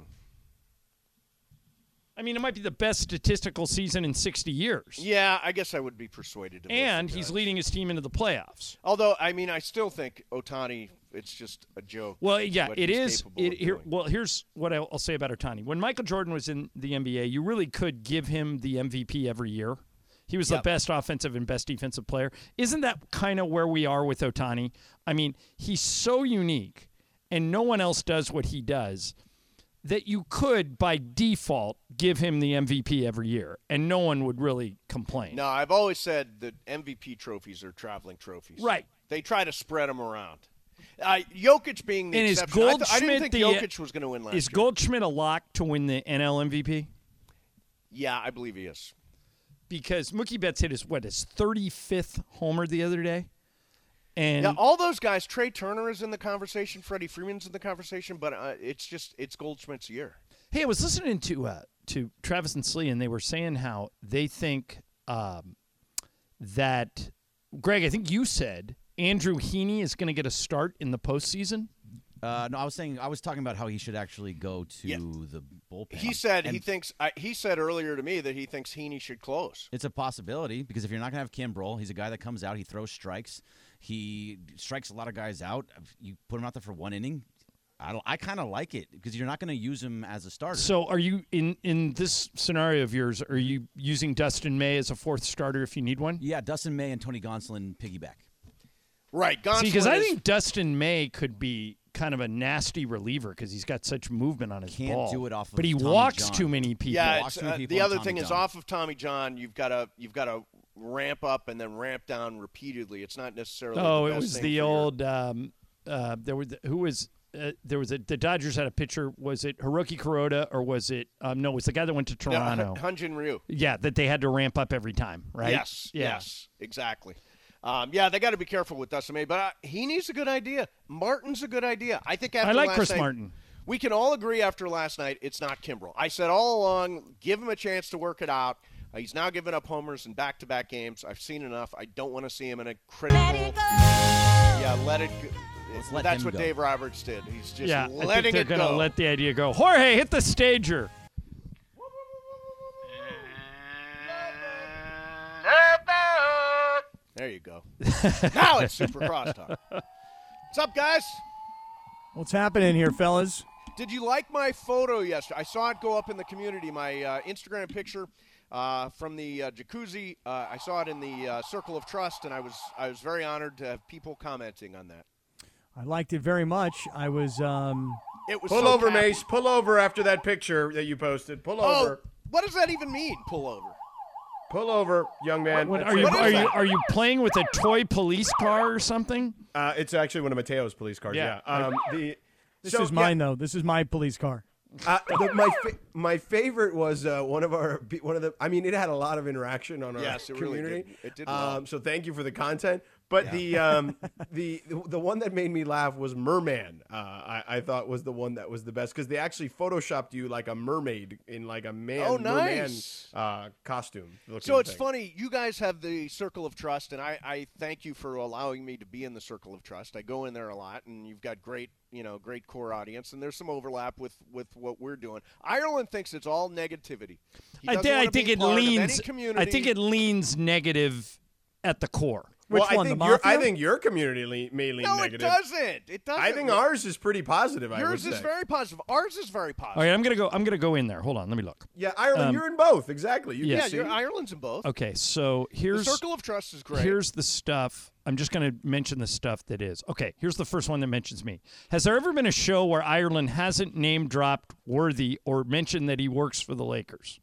Speaker 2: I mean, it might be the best statistical season in sixty years.
Speaker 1: Yeah, I guess I would be persuaded to vote for
Speaker 2: And he's
Speaker 1: Judge.
Speaker 2: leading his team into the playoffs.
Speaker 1: Although, I mean, I still think Ohtani. It's just a joke.
Speaker 2: Well, yeah,
Speaker 1: what
Speaker 2: it
Speaker 1: he's
Speaker 2: is.
Speaker 1: capable
Speaker 2: It,
Speaker 1: of
Speaker 2: here,
Speaker 1: doing.
Speaker 2: well, here's what I'll, I'll say about Ohtani. When Michael Jordan was in the N B A, you really could give him the M V P every year. He was
Speaker 1: Yep.
Speaker 2: the best offensive and best defensive player. Isn't that kind of where we are with Ohtani? I mean, he's so unique, and no one else does what he does, that you could, by default, give him the M V P every year, and no one would really complain.
Speaker 1: No, I've always said that M V P trophies are traveling trophies.
Speaker 2: Right.
Speaker 1: They try to spread them around. Uh, Jokic being the
Speaker 2: And is
Speaker 1: exception. I, th- I
Speaker 2: Goldschmidt
Speaker 1: didn't think
Speaker 2: the-
Speaker 1: Jokic was going to win last
Speaker 2: Is
Speaker 1: year.
Speaker 2: Goldschmidt a lock to win the N L M V P?
Speaker 1: Yeah, I believe he is.
Speaker 2: Because Mookie Betts hit his what his thirty-fifth homer the other day, and
Speaker 1: Yeah, all those guys. Trey Turner is in the conversation. Freddie Freeman's in the conversation. But uh, it's just it's Goldschmidt's year.
Speaker 2: hey, I was listening to uh, to Travis and Slee, and they were saying how they think um, that Greg. I think you said Andrew Heaney is going to get a start in the postseason.
Speaker 3: Uh, no, I was saying I was talking about how he should actually go to
Speaker 1: Yeah.
Speaker 3: the bullpen.
Speaker 1: He said he
Speaker 3: And
Speaker 1: thinks. I, he said earlier to me that he thinks Heaney should close.
Speaker 3: it's a possibility because if you're not going to have Kimbrel, he's a guy that comes out, he throws strikes, he strikes a lot of guys out. You put him out there for one inning. I don't. I kind of like it because you're not going to use him as a starter.
Speaker 2: So, are you in in this scenario of yours? Are you using Dustin May as a fourth starter if you need one?
Speaker 3: yeah, Dustin May and Tony Gonsolin piggyback.
Speaker 1: Right,
Speaker 2: See, because
Speaker 1: Gonsolin
Speaker 2: I
Speaker 1: is-
Speaker 2: think Dustin May could be kind of a nasty reliever because he's got such movement on his
Speaker 3: Can't
Speaker 2: ball.
Speaker 3: do it off of
Speaker 2: but he
Speaker 3: Tommy
Speaker 2: walks
Speaker 3: John.
Speaker 2: too many people.
Speaker 1: Yeah,
Speaker 3: walks
Speaker 1: it's,
Speaker 3: too many
Speaker 1: uh,
Speaker 3: people
Speaker 1: the
Speaker 3: on
Speaker 1: other
Speaker 3: Tommy
Speaker 1: thing is
Speaker 3: John.
Speaker 1: off of Tommy John. You've got to you've got to ramp up and then ramp down repeatedly. It's not necessarily.
Speaker 2: Oh,
Speaker 1: the
Speaker 2: it
Speaker 1: best
Speaker 2: was
Speaker 1: thing
Speaker 2: the
Speaker 1: for your-
Speaker 2: old. Um, uh, there was who was uh, there was a the Dodgers had a pitcher. Was it Hiroki Kuroda or was it um, no? It was the guy that went to
Speaker 1: Yeah,
Speaker 2: Toronto.
Speaker 1: Hun- Hyun-Jin Ryu.
Speaker 2: Yeah, that they had to ramp up every time, right?
Speaker 1: Yes,
Speaker 2: Yeah.
Speaker 1: yes, exactly. Um, yeah, they got to be careful with Dustin May, but uh, Heaney's a good idea. Martin's a good idea. I think after
Speaker 2: I like
Speaker 1: last
Speaker 2: Chris
Speaker 1: night,
Speaker 2: Martin.
Speaker 1: we can all agree after last night it's not Kimbrel. I said all along, give him a chance to work it out. Uh, he's now giving up homers in back-to-back games. I've seen enough. I don't want to see him in a critical. Yeah, let it go.
Speaker 3: Let's let
Speaker 1: That's
Speaker 3: him
Speaker 1: what
Speaker 3: go.
Speaker 1: Dave Roberts did. He's just
Speaker 2: Yeah, I
Speaker 1: letting
Speaker 2: think
Speaker 1: it
Speaker 2: they're
Speaker 1: go.
Speaker 2: gonna let the idea go. Jorge, hit the stager.
Speaker 1: There you go. Now it's Super Crosstalk. What's up, guys?
Speaker 8: What's happening here, fellas?
Speaker 1: Did you like my photo yesterday? I saw it go up in the community, my uh, Instagram picture uh, from the uh, jacuzzi. Uh, I saw it in the uh, Circle of Trust, and I was I was very honored to have people commenting on that.
Speaker 8: I liked it very much. I was, um,
Speaker 1: It was
Speaker 9: Pull
Speaker 1: so
Speaker 9: over,
Speaker 1: happy.
Speaker 9: Mace. Pull over after that picture that you posted. Pull
Speaker 1: Oh,
Speaker 9: over.
Speaker 1: what does that even mean? Pull over.
Speaker 9: Pull over, young man.
Speaker 2: What,
Speaker 9: That's
Speaker 2: are you
Speaker 9: it.
Speaker 2: are you are you playing with a toy police car or something?
Speaker 9: Uh, it's actually one of Mateo's police cars.
Speaker 2: Yeah.
Speaker 9: Yeah. Um, the,
Speaker 8: This
Speaker 9: so,
Speaker 8: is mine, though. This is my police car.
Speaker 9: Uh, the, my fa- my favorite was uh, one of our one of the. I mean, it had a lot of interaction on our
Speaker 1: Yes, it really
Speaker 9: community.
Speaker 1: did. It did
Speaker 9: Um,
Speaker 1: well.
Speaker 9: so thank you for the content. But the, um, the the the one that made me laugh was Merman. Uh, I, I thought was the one that was the best because they actually photoshopped you like a mermaid in like a man
Speaker 1: Oh,
Speaker 9: merman
Speaker 1: nice.
Speaker 9: uh, costume.
Speaker 1: So it's
Speaker 9: thing.
Speaker 1: funny. You guys have the Circle of Trust, and I, I thank you for allowing me to be in the Circle of Trust. I go in there a lot, and you've got great, you know, great core audience, and there's some overlap with, with what we're doing. Ireland thinks it's all negativity. He
Speaker 2: I,
Speaker 1: doesn't
Speaker 2: th- I
Speaker 1: wanna
Speaker 2: think
Speaker 1: be
Speaker 2: it
Speaker 1: part of any
Speaker 2: leans.
Speaker 1: community.
Speaker 2: I think it leans negative at the core.
Speaker 8: Which
Speaker 9: well,
Speaker 8: one,
Speaker 9: I think
Speaker 8: the
Speaker 9: your I
Speaker 8: mafia?
Speaker 9: think your community le- may lean
Speaker 1: No,
Speaker 9: negative.
Speaker 1: it doesn't. It doesn't.
Speaker 9: I think ours is pretty positive. I would
Speaker 1: Yours is
Speaker 9: say.
Speaker 1: very positive. Ours is very positive.
Speaker 2: All right, I'm gonna go. I'm gonna go in there. Hold on, let me look.
Speaker 9: Yeah, Ireland,
Speaker 2: Um,
Speaker 9: you're in both. Exactly. You
Speaker 2: yeah,
Speaker 1: Yeah,
Speaker 9: can see.
Speaker 1: you're, Ireland's in both.
Speaker 2: Okay, so here's
Speaker 1: the Circle of Trust is great.
Speaker 2: Here's the stuff. I'm just going to mention the stuff that is. Okay, here's the first one that mentions me. Has there ever been a show where Ireland hasn't name dropped Worthy or mentioned that he works for the Lakers?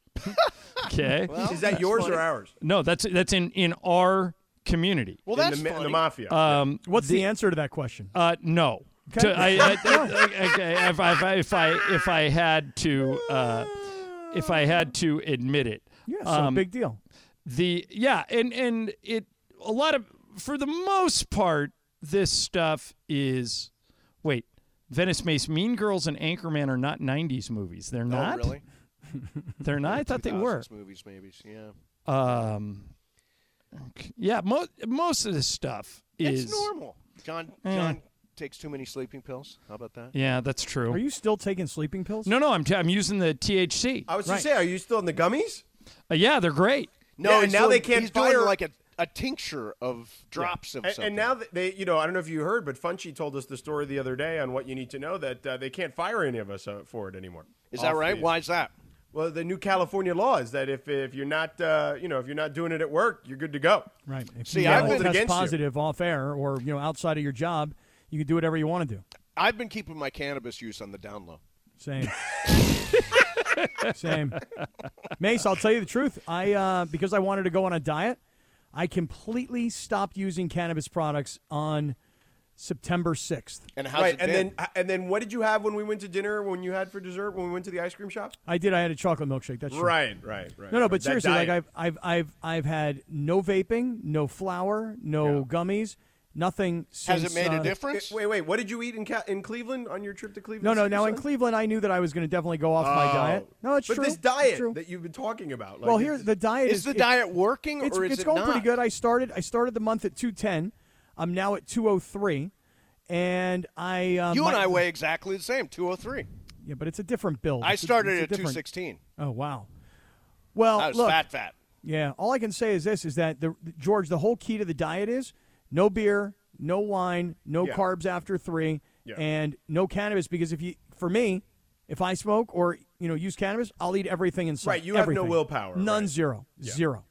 Speaker 2: Okay.
Speaker 1: Well,
Speaker 9: Is that
Speaker 1: that's
Speaker 9: yours
Speaker 1: funny.
Speaker 9: or ours?
Speaker 2: No, that's that's in in our community.
Speaker 1: Well,
Speaker 9: in
Speaker 1: that's
Speaker 9: the, ma-
Speaker 1: funny.
Speaker 9: the mafia.
Speaker 2: Um,
Speaker 8: What's the, answer to that question?
Speaker 2: Uh, no.
Speaker 8: Okay.
Speaker 2: To- I, I, I- okay, if, I, if I if I if I had to uh, if I had to admit it,
Speaker 8: Yeah, so
Speaker 2: um,
Speaker 8: big deal.
Speaker 2: the yeah, and and it a lot of for the most part, this stuff is wait. Venice Mace, Mean Girls, and Anchorman are not nineties movies. They're
Speaker 1: Oh,
Speaker 2: not.
Speaker 1: really?
Speaker 2: They're not. I thought they were.
Speaker 1: two thousands movies, maybe. Yeah.
Speaker 2: Um, okay. Yeah, mo- most of this stuff is
Speaker 1: It's normal. John
Speaker 2: Eh.
Speaker 1: John takes too many sleeping pills. How about that?
Speaker 2: Yeah, that's true.
Speaker 8: Are you still taking sleeping pills?
Speaker 2: No, no, I'm t- I'm using the T H C.
Speaker 9: I was
Speaker 8: Right.
Speaker 9: just saying, are you still in the gummies?
Speaker 2: Uh, yeah, they're great.
Speaker 1: No,
Speaker 9: Yeah,
Speaker 1: he's
Speaker 9: and now
Speaker 1: doing-
Speaker 9: they can't
Speaker 1: he's
Speaker 9: fire-
Speaker 1: doing like a, a tincture of drops of
Speaker 9: And,
Speaker 1: something.
Speaker 9: and now that they, you know, I don't know if you heard, but Funchy told us the story the other day on what you need to know that uh, they can't fire any of us uh, for it anymore.
Speaker 1: is that
Speaker 9: Off
Speaker 1: right?
Speaker 9: the-
Speaker 1: Why is that?
Speaker 9: Well, the new California law is that if if you're not, uh, you know, if you're not doing it at work, you're good to go.
Speaker 8: Right. If
Speaker 1: See,
Speaker 8: you
Speaker 1: I've
Speaker 8: uh,
Speaker 1: been
Speaker 8: test
Speaker 9: against you.
Speaker 8: positive off air or you know outside of your job, you can do whatever you want to do.
Speaker 1: I've been keeping my cannabis use on the down low.
Speaker 8: Same. Same. Mace, I'll tell you the truth. I uh, because I wanted to go on a diet, I completely stopped using cannabis products on September sixth.
Speaker 1: And how's
Speaker 9: right,
Speaker 1: it
Speaker 9: and
Speaker 1: been?
Speaker 9: then and then what did you have when we went to dinner? When you had for dessert? When we went to the ice cream shop?
Speaker 8: I did. I had a chocolate milkshake. That's true.
Speaker 9: Right, right, right.
Speaker 8: No, no, but
Speaker 9: That
Speaker 8: seriously, like
Speaker 9: diet.
Speaker 8: I've, I've, I've, I've had no vaping, no flour, no
Speaker 9: Yeah.
Speaker 8: gummies, nothing. Since,
Speaker 1: Has it made
Speaker 8: uh,
Speaker 1: a difference?
Speaker 9: Eh, Wait, wait. What did you eat in Ca- in Cleveland on your trip to Cleveland?
Speaker 8: No, no.
Speaker 9: City,
Speaker 8: Now in
Speaker 9: son?
Speaker 8: Cleveland, I knew that I was going to definitely go off my
Speaker 9: Oh.
Speaker 8: diet. No, it's
Speaker 9: but
Speaker 8: true.
Speaker 9: this
Speaker 8: It's
Speaker 9: diet
Speaker 8: true.
Speaker 9: that you've been talking about. Like
Speaker 8: well,
Speaker 9: it's-
Speaker 8: here the diet
Speaker 1: Is
Speaker 8: is
Speaker 1: the
Speaker 8: it-
Speaker 1: diet working
Speaker 8: It's,
Speaker 1: or is
Speaker 8: it's
Speaker 1: it
Speaker 8: going
Speaker 1: not?
Speaker 8: pretty good. I started. I started the month at two ten. I'm now at two oh three, and I. Uh,
Speaker 1: You and
Speaker 8: my-
Speaker 1: I weigh exactly the same, two oh three.
Speaker 8: Yeah, but it's a different build.
Speaker 1: I
Speaker 8: It's a-
Speaker 1: started
Speaker 8: it's a
Speaker 1: at two
Speaker 8: different-
Speaker 1: sixteen.
Speaker 8: Oh wow. Well,
Speaker 1: I was
Speaker 8: look,
Speaker 1: fat, fat.
Speaker 8: Yeah, all I can say is this: is that the George, the whole key to the diet is no beer, no wine, no
Speaker 9: Yeah.
Speaker 8: carbs after three,
Speaker 9: Yeah.
Speaker 8: and no cannabis. Because if you, for me, if I smoke or you know use cannabis, I'll eat everything in sight.
Speaker 9: Right, you have no
Speaker 8: everything.
Speaker 9: willpower,
Speaker 8: None,
Speaker 9: right.
Speaker 8: zero,
Speaker 9: Yeah.
Speaker 8: zero.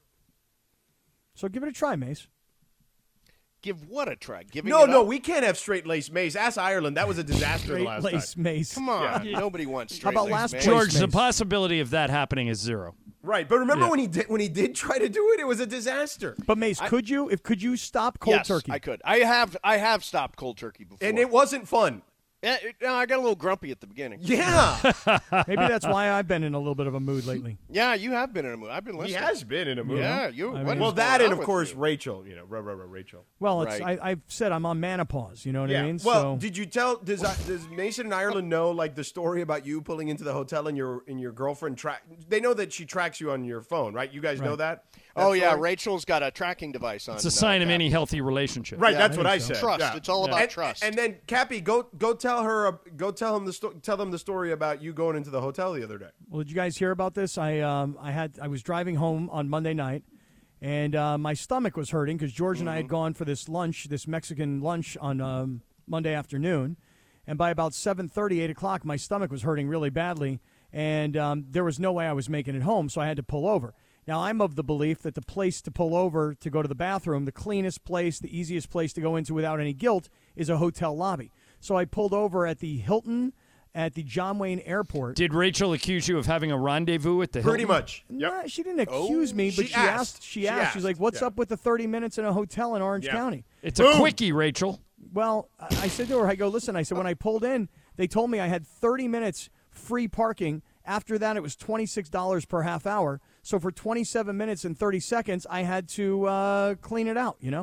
Speaker 8: So give it a try, Mace.
Speaker 1: Give what a try? Giving
Speaker 9: No,
Speaker 1: it
Speaker 9: no,
Speaker 1: up?
Speaker 9: we can't have straight lace mace. Ask Ireland. That was a disaster the
Speaker 8: Straight
Speaker 9: last
Speaker 8: lace
Speaker 9: time.
Speaker 8: Mace.
Speaker 1: Come on.
Speaker 9: Yeah.
Speaker 1: Nobody wants
Speaker 8: How
Speaker 1: straight
Speaker 8: about
Speaker 1: lace
Speaker 8: last
Speaker 1: man.
Speaker 8: place?
Speaker 2: George, the
Speaker 8: Mace.
Speaker 2: possibility of that happening is zero.
Speaker 9: Right, but remember
Speaker 2: Yeah.
Speaker 9: when he did when he did try to do it, it was a disaster.
Speaker 8: But Mace, could you? If could you stop cold
Speaker 1: Yes,
Speaker 8: turkey?
Speaker 1: I could. I have I have stopped cold turkey before.
Speaker 9: And it wasn't fun.
Speaker 1: Eh, it- no, I got a little grumpy at the beginning.
Speaker 9: Yeah.
Speaker 8: Maybe that's why I've been in a little bit of a mood lately.
Speaker 1: Yeah, you have been in a mood. I've been
Speaker 9: he
Speaker 1: listening.
Speaker 9: has been in a movie.
Speaker 1: Yeah, you.
Speaker 8: I
Speaker 1: what
Speaker 8: mean-
Speaker 1: is
Speaker 9: Well, that
Speaker 1: going
Speaker 9: and
Speaker 1: on
Speaker 9: of
Speaker 1: with
Speaker 9: course
Speaker 1: you?
Speaker 9: Rachel, you know, rah, rah, rah, Rachel.
Speaker 8: Well, it's,
Speaker 1: Right.
Speaker 8: I, I've said I'm on menopause. You know what I mean?
Speaker 9: Well,
Speaker 8: so
Speaker 9: did you tell? Does does Mason and Ireland know like the story about you pulling into the hotel and your and your girlfriend track? They know that she tracks you on your phone, right? You guys know
Speaker 8: Right.
Speaker 9: that?
Speaker 1: Oh
Speaker 9: That
Speaker 1: yeah,
Speaker 9: story?
Speaker 1: Rachel's got a tracking device on.
Speaker 2: It's a
Speaker 1: uh,
Speaker 2: sign of
Speaker 1: Cap.
Speaker 2: any healthy relationship.
Speaker 9: Right,
Speaker 1: Yeah,
Speaker 9: that's
Speaker 8: I
Speaker 9: what I
Speaker 8: think so.
Speaker 9: said.
Speaker 1: Trust.
Speaker 9: Yeah.
Speaker 1: It's all about
Speaker 9: and,
Speaker 1: trust.
Speaker 9: And then Cappy, go go tell her, uh, go tell him the sto- tell them the story about you going into the hotel the other day.
Speaker 8: Well, did you guys hear about this? I um, I had I was driving home on Monday night, and uh, my stomach was hurting because George and I had gone for this lunch, this Mexican lunch on um, Monday afternoon, and by about seven thirty, eight o'clock, my stomach was hurting really badly, and um, there was no way I was making it home, so I had to pull over. Now, I'm of the belief that the place to pull over to go to the bathroom, the cleanest place, the easiest place to go into without any guilt, is a hotel lobby. So I pulled over at the Hilton at the John Wayne Airport.
Speaker 2: Did Rachel accuse you of having a rendezvous at the
Speaker 9: Pretty
Speaker 2: Hilton?
Speaker 9: much. Yep.
Speaker 8: Nah, she didn't accuse
Speaker 9: Oh,
Speaker 8: me, but
Speaker 9: she
Speaker 8: she,
Speaker 9: asked.
Speaker 8: asked. She,
Speaker 9: She
Speaker 8: asked.
Speaker 9: asked.
Speaker 8: She's like, "What's
Speaker 9: Yeah.
Speaker 8: up with the thirty minutes in a hotel in Orange
Speaker 9: Yeah.
Speaker 8: County?"
Speaker 2: It's
Speaker 9: Boom.
Speaker 2: a quickie, Rachel.
Speaker 8: Well, I I said to her, I go, "Listen," I said, "when I pulled in, they told me I had thirty minutes free parking. After that, it was twenty-six dollars per half hour. So for twenty-seven minutes and thirty seconds, I had to uh, clean it out, you know?"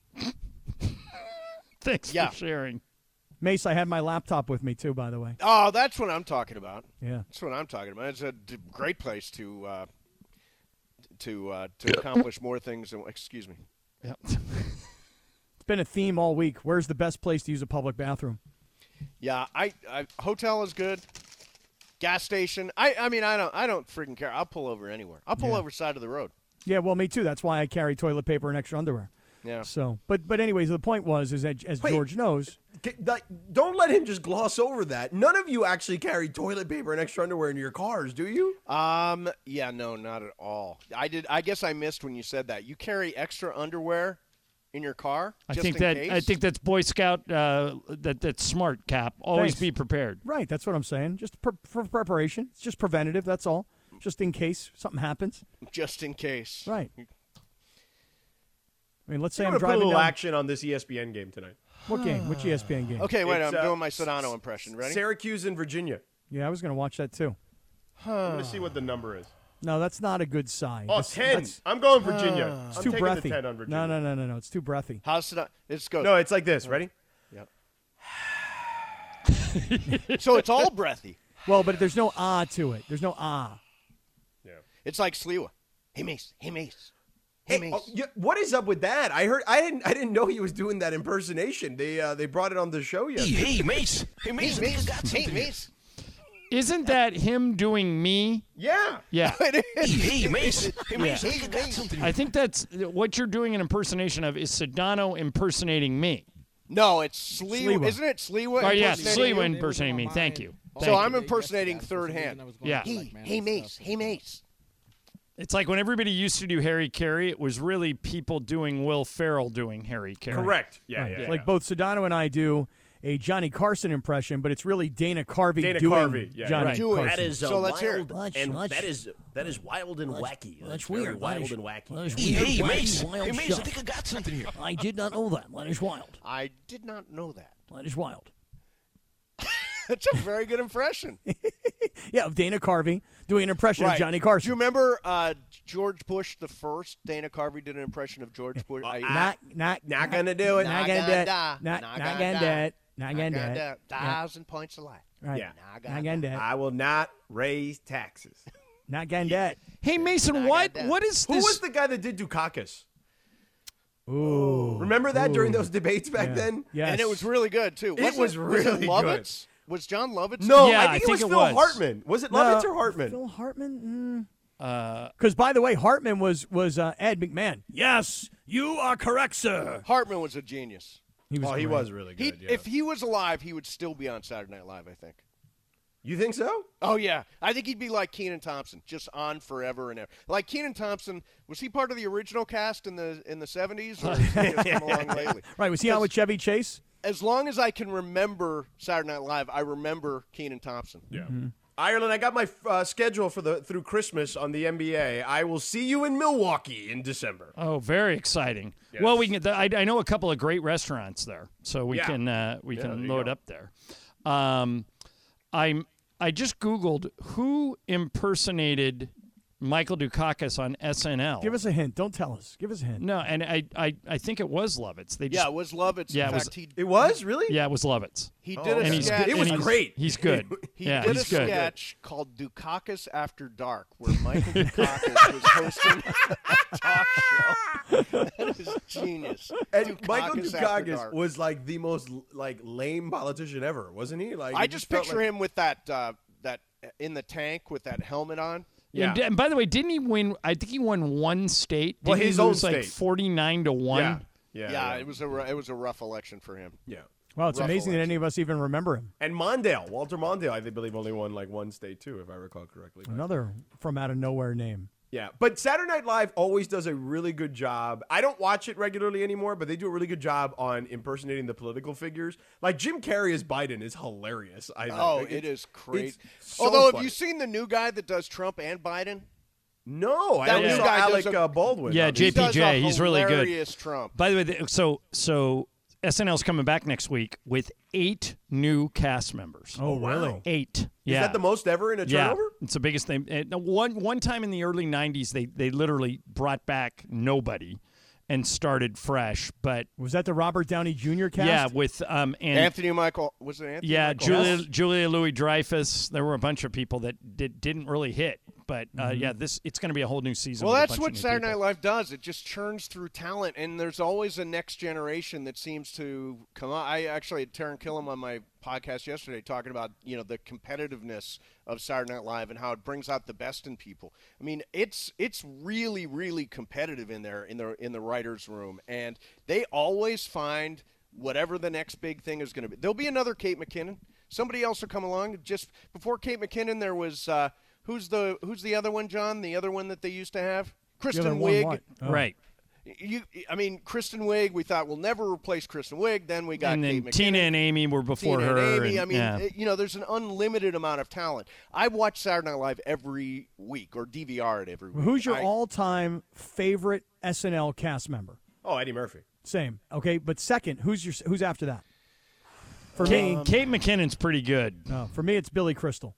Speaker 2: Thanks
Speaker 1: Yeah.
Speaker 2: for sharing.
Speaker 8: Mace, I had my laptop with me, too, by the way.
Speaker 1: Oh, that's what I'm talking about.
Speaker 8: Yeah.
Speaker 1: That's what I'm talking about. It's a d- great place to uh, to uh, to accomplish more things. Than, excuse me.
Speaker 2: Yeah.
Speaker 8: It's been a theme all week. Where's the best place to use a public bathroom?
Speaker 1: Yeah, I, I hotel is good. Gas station. I, I mean, I don't I don't freaking care. I'll pull over anywhere. I'll pull
Speaker 8: Yeah.
Speaker 1: over side of the road.
Speaker 8: Yeah, well, me too. That's why I carry toilet paper and extra underwear.
Speaker 1: Yeah.
Speaker 8: So, but but anyways, the point was is that as
Speaker 9: Wait.
Speaker 8: George knows,
Speaker 9: G- like, don't let him just gloss over that. None of you actually carry toilet paper and extra underwear in your cars, do you?
Speaker 1: Um. Yeah. No. Not at all. I did. I guess I missed when you said that. You carry extra underwear in your car.
Speaker 2: I
Speaker 1: just
Speaker 2: think
Speaker 1: in
Speaker 2: that
Speaker 1: case?
Speaker 2: I think that's Boy Scout. Uh, that that's smart, Cap. Always
Speaker 8: Thanks.
Speaker 2: be prepared.
Speaker 8: right? That's what I'm saying. Just pre- for preparation. It's just preventative. That's all. Just in case something happens.
Speaker 1: just in case.
Speaker 8: Right. I mean, let's say
Speaker 9: I'm
Speaker 8: I'm
Speaker 9: gonna put a
Speaker 8: driving
Speaker 9: little
Speaker 8: down.
Speaker 9: action on this E S P N game tonight.
Speaker 8: What game? Which E S P N game?
Speaker 1: Okay. Wait.
Speaker 9: It's,
Speaker 1: I'm
Speaker 9: uh,
Speaker 1: doing my Sedano impression. Ready?
Speaker 9: Syracuse and Virginia.
Speaker 8: Yeah, I was going to watch that too.
Speaker 9: I'm gonna see what the number is.
Speaker 8: No, that's not a good sign.
Speaker 9: Oh,
Speaker 8: That's-
Speaker 9: ten.
Speaker 8: that's-
Speaker 9: I'm going Virginia.
Speaker 8: It's
Speaker 9: I'm
Speaker 8: too
Speaker 9: taking
Speaker 8: breathy.
Speaker 9: the ten on Virginia.
Speaker 8: No, no, no, no, no. It's too breathy.
Speaker 1: How's Sedano? It's good.
Speaker 9: No, it's like this. Ready?
Speaker 1: So it's all breathy.
Speaker 8: Well, but there's no ah to it. There's no ah.
Speaker 9: Yeah.
Speaker 1: It's like Sliwa. Hey Mace. Hey Mace. Hey,
Speaker 9: Hey,
Speaker 1: Mace.
Speaker 9: oh, yeah, what is up with that? I heard. I didn't. I didn't know he was doing that impersonation. They uh, they brought it on the show yesterday.
Speaker 10: Hey, Mace. Hey,
Speaker 1: Hey
Speaker 10: Mace.
Speaker 1: Mace.
Speaker 10: I got
Speaker 1: Hey
Speaker 10: something.
Speaker 1: Mace.
Speaker 2: Isn't that him doing me?
Speaker 9: Yeah.
Speaker 2: Yeah.
Speaker 1: It is.
Speaker 10: Hey, Mace. Hey, Mace.
Speaker 1: Yeah.
Speaker 10: I think I got something.
Speaker 2: I think that's what you're doing an impersonation of is Sedano impersonating me.
Speaker 1: No, it's Sliwa.
Speaker 8: Sliwa.
Speaker 1: Isn't it Sliwa?
Speaker 2: Oh yeah,
Speaker 1: impersonating
Speaker 2: Sliwa
Speaker 1: you?
Speaker 2: impersonating me. Thank you.
Speaker 1: So
Speaker 2: Thank
Speaker 1: I'm
Speaker 2: you.
Speaker 1: impersonating third hand.
Speaker 2: Yeah.
Speaker 1: Hey, hey Mace. Hey Mace.
Speaker 2: It's like when everybody used to do Harry Carey, it was really people doing Will Ferrell doing Harry Carey.
Speaker 9: Correct. Yeah.
Speaker 8: Right.
Speaker 9: Yeah.
Speaker 8: Like
Speaker 9: yeah.
Speaker 8: both Sedano and I do a Johnny Carson impression, but it's really Dana Carvey
Speaker 9: Dana
Speaker 8: doing
Speaker 9: Carvey, yeah,
Speaker 8: Johnny
Speaker 1: right. Doing.
Speaker 8: Carson.
Speaker 10: That is uh,
Speaker 1: So let's hear
Speaker 10: wild,
Speaker 1: it.
Speaker 11: Let's-
Speaker 10: and
Speaker 11: let's-
Speaker 10: that is that is wild and wacky.
Speaker 11: That's
Speaker 10: very
Speaker 11: weird.
Speaker 10: Wild
Speaker 11: That is-
Speaker 10: and wacky.
Speaker 11: that is
Speaker 10: Hey,
Speaker 11: weird,
Speaker 10: hey,
Speaker 11: wacky,
Speaker 10: Mace.
Speaker 11: wild
Speaker 10: Hey, Mace. I
Speaker 11: stuff.
Speaker 10: think I got something here.
Speaker 11: I did not know that. That is wild.
Speaker 1: I did not know that.
Speaker 11: That is wild.
Speaker 1: That's a very good impression.
Speaker 8: Yeah, of Dana Carvey doing an impression
Speaker 1: Right.
Speaker 8: of Johnny
Speaker 1: Do
Speaker 8: Carson.
Speaker 1: you remember uh, George Bush the first? Dana Carvey did an impression of George Bush. I,
Speaker 8: not, not,
Speaker 9: Not gonna do it.
Speaker 8: Not gonna do it. Not, not gonna do it. Not gonna do it. Yeah.
Speaker 1: Thousand points of life.
Speaker 8: Right.
Speaker 9: Yeah.
Speaker 8: Not gonna do it.
Speaker 9: I will not raise taxes.
Speaker 8: Not gonna do it.
Speaker 2: Hey Mason,
Speaker 1: I
Speaker 2: what
Speaker 1: got that.
Speaker 2: what is
Speaker 9: Who
Speaker 2: this?
Speaker 9: was the guy that did Dukakis?
Speaker 8: Ooh.
Speaker 9: Remember that during
Speaker 8: Ooh.
Speaker 9: those debates back
Speaker 8: Yeah.
Speaker 9: then?
Speaker 8: Yes.
Speaker 1: And it was really good too.
Speaker 9: It
Speaker 1: Wasn't
Speaker 9: was really
Speaker 1: was it
Speaker 9: good.
Speaker 1: Lovitz? Was John Lovitz?
Speaker 9: No,
Speaker 2: Yeah,
Speaker 9: I
Speaker 2: I
Speaker 9: think it
Speaker 2: think
Speaker 9: was
Speaker 2: it
Speaker 9: Phil
Speaker 2: was.
Speaker 9: Hartman. Was it
Speaker 8: No,
Speaker 9: Lovitz or Hartman?
Speaker 8: Phil Hartman?
Speaker 2: uh,
Speaker 8: Because, by the way, Hartman was was uh, Ed McMahon. Yes, you are correct, sir.
Speaker 1: He was a genius.
Speaker 8: He was
Speaker 9: Oh, he
Speaker 8: great.
Speaker 9: was really
Speaker 1: He,
Speaker 9: good. yeah.
Speaker 1: If he was alive, he would still be on Saturday Night Live. I think.
Speaker 9: You think so?
Speaker 1: Oh yeah, I think he'd be like Keenan Thompson, just on forever and ever. Like Keenan Thompson, was he part of the original cast in the in the seventies, or has he just come along lately?
Speaker 8: Right, was he on with Chevy Chase?
Speaker 1: As long as I can remember Saturday Night Live, I remember Keenan Thompson.
Speaker 9: Yeah. Ireland, I got my uh, schedule for the through Christmas on the N B A. I will see you in Milwaukee in December.
Speaker 2: oh, very exciting.
Speaker 9: Yes.
Speaker 2: Well, we can. I, I know a couple of great restaurants there, so we
Speaker 9: Yeah.
Speaker 2: can uh, we
Speaker 9: Yeah,
Speaker 2: can
Speaker 9: there you
Speaker 2: load
Speaker 9: go.
Speaker 2: up there. Um, I'm. I just Googled who impersonated Michael Dukakis on S N L.
Speaker 8: Give us a hint. Don't tell us. Give us a hint.
Speaker 2: no, and I, I, I think it was Lovitz. They just,
Speaker 1: Yeah, it was Lovitz.
Speaker 2: Yeah,
Speaker 1: in
Speaker 2: it was-
Speaker 1: fact, he
Speaker 9: It was really.
Speaker 2: yeah, it was Lovitz.
Speaker 1: he
Speaker 9: Oh,
Speaker 1: did a
Speaker 2: And he's
Speaker 1: sketch.
Speaker 2: good.
Speaker 9: It was
Speaker 2: and he's-
Speaker 9: great.
Speaker 2: He's good.
Speaker 1: He
Speaker 2: yeah,
Speaker 1: did
Speaker 2: he's
Speaker 1: a
Speaker 2: good.
Speaker 1: sketch called Dukakis After Dark, where Michael Dukakis was hosting a talk show. That is genius.
Speaker 9: And Michael
Speaker 1: Dukakis After
Speaker 9: Dukakis
Speaker 1: Dark.
Speaker 9: was like the most like lame politician ever, wasn't he? Like
Speaker 1: I
Speaker 9: it
Speaker 1: just
Speaker 9: felt
Speaker 1: picture
Speaker 9: like-
Speaker 1: him with that uh, that in the tank with that helmet on.
Speaker 2: Yeah. And, and by the way, didn't he win? I think he won one state. Didn't
Speaker 9: Well,
Speaker 2: he
Speaker 9: his own
Speaker 2: lose like
Speaker 9: state.
Speaker 2: forty-nine to one?
Speaker 9: Yeah. Yeah,
Speaker 1: Yeah, it was a ru- it was a rough election for him.
Speaker 9: Yeah.
Speaker 8: Wow, it's
Speaker 1: Rough
Speaker 8: amazing that
Speaker 1: election.
Speaker 8: any of us even remember him.
Speaker 9: And Mondale, Walter Mondale, I believe only won like one state too, if I recall correctly.
Speaker 8: Another from out of nowhere name.
Speaker 9: Yeah, but Saturday Night Live always does a really good job. I don't watch it regularly anymore, but they do a really good job on impersonating the political figures. Like Jim Carrey as Biden is hilarious. I think.
Speaker 1: Oh,
Speaker 9: Like,
Speaker 1: it
Speaker 9: it's-
Speaker 1: is crazy.
Speaker 9: it's so
Speaker 1: Although, have
Speaker 9: funny.
Speaker 1: you seen the new guy that does Trump and Biden?
Speaker 9: No, I
Speaker 1: That
Speaker 9: only
Speaker 1: new
Speaker 9: saw
Speaker 1: guy
Speaker 9: Alec
Speaker 1: does a-
Speaker 9: uh, Baldwin.
Speaker 2: Yeah,
Speaker 9: on
Speaker 2: J
Speaker 9: it.
Speaker 2: P J.
Speaker 1: He does a
Speaker 2: He's really good.
Speaker 1: hilarious Trump.
Speaker 2: By the way, th- so so S N L's coming back next week with eight new cast members.
Speaker 8: Oh, really?
Speaker 2: Eight.
Speaker 9: Is
Speaker 2: yeah.
Speaker 9: that the most ever in a
Speaker 2: Yeah,
Speaker 9: turnover?
Speaker 2: it's the biggest thing. And one one time in the early nineties, they they literally brought back nobody and started fresh. But
Speaker 8: Was that the Robert Downey Junior cast?
Speaker 2: yeah, with um and
Speaker 1: Anthony Michael was it Anthony?
Speaker 2: yeah,
Speaker 1: Michael
Speaker 2: Julia
Speaker 1: Hess?
Speaker 2: Julia Louis Dreyfus. There were a bunch of people that did didn't really hit. But uh, yeah, this it's going to be a whole new season.
Speaker 1: Well,
Speaker 2: with a
Speaker 1: that's
Speaker 2: bunch
Speaker 1: what
Speaker 2: of new
Speaker 1: Saturday
Speaker 2: people.
Speaker 1: Night Live does. It just churns through talent, and there's always a next generation that seems to come on. I actually had Taron Killam on my podcast yesterday talking about you know the competitiveness of Saturday Night Live and how it brings out the best in people. I mean, it's it's really really competitive in there in the in the writers' room, and they always find whatever the next big thing is going to be. There'll be another Kate McKinnon. Somebody else will come along. Just before Kate McKinnon, there was. Uh, Who's the Who's the other one, John? The other one that they used to have,
Speaker 8: The other
Speaker 1: Kristen
Speaker 8: one
Speaker 1: Wiig.
Speaker 8: what? Oh.
Speaker 2: Right.
Speaker 1: You, I mean, Kristen Wiig. We thought we'll never replace Kristen Wiig. Then we got
Speaker 2: And then
Speaker 1: Kate McKinnon,
Speaker 2: Tina and Amy were before
Speaker 1: Tina
Speaker 2: her.
Speaker 1: and Amy.
Speaker 2: and-
Speaker 1: I mean,
Speaker 2: yeah.
Speaker 1: it- you know, there's an unlimited amount of talent. I watch Saturday Night Live every week or D V R it every week.
Speaker 8: Who's your
Speaker 1: I-
Speaker 8: all-time favorite S N L cast member?
Speaker 9: Oh, Eddie Murphy.
Speaker 8: Same. Okay, but second, who's your who's after that? For
Speaker 2: Kate,
Speaker 8: me,
Speaker 2: Kate McKinnon's pretty good.
Speaker 8: no, for me it's Billy Crystal.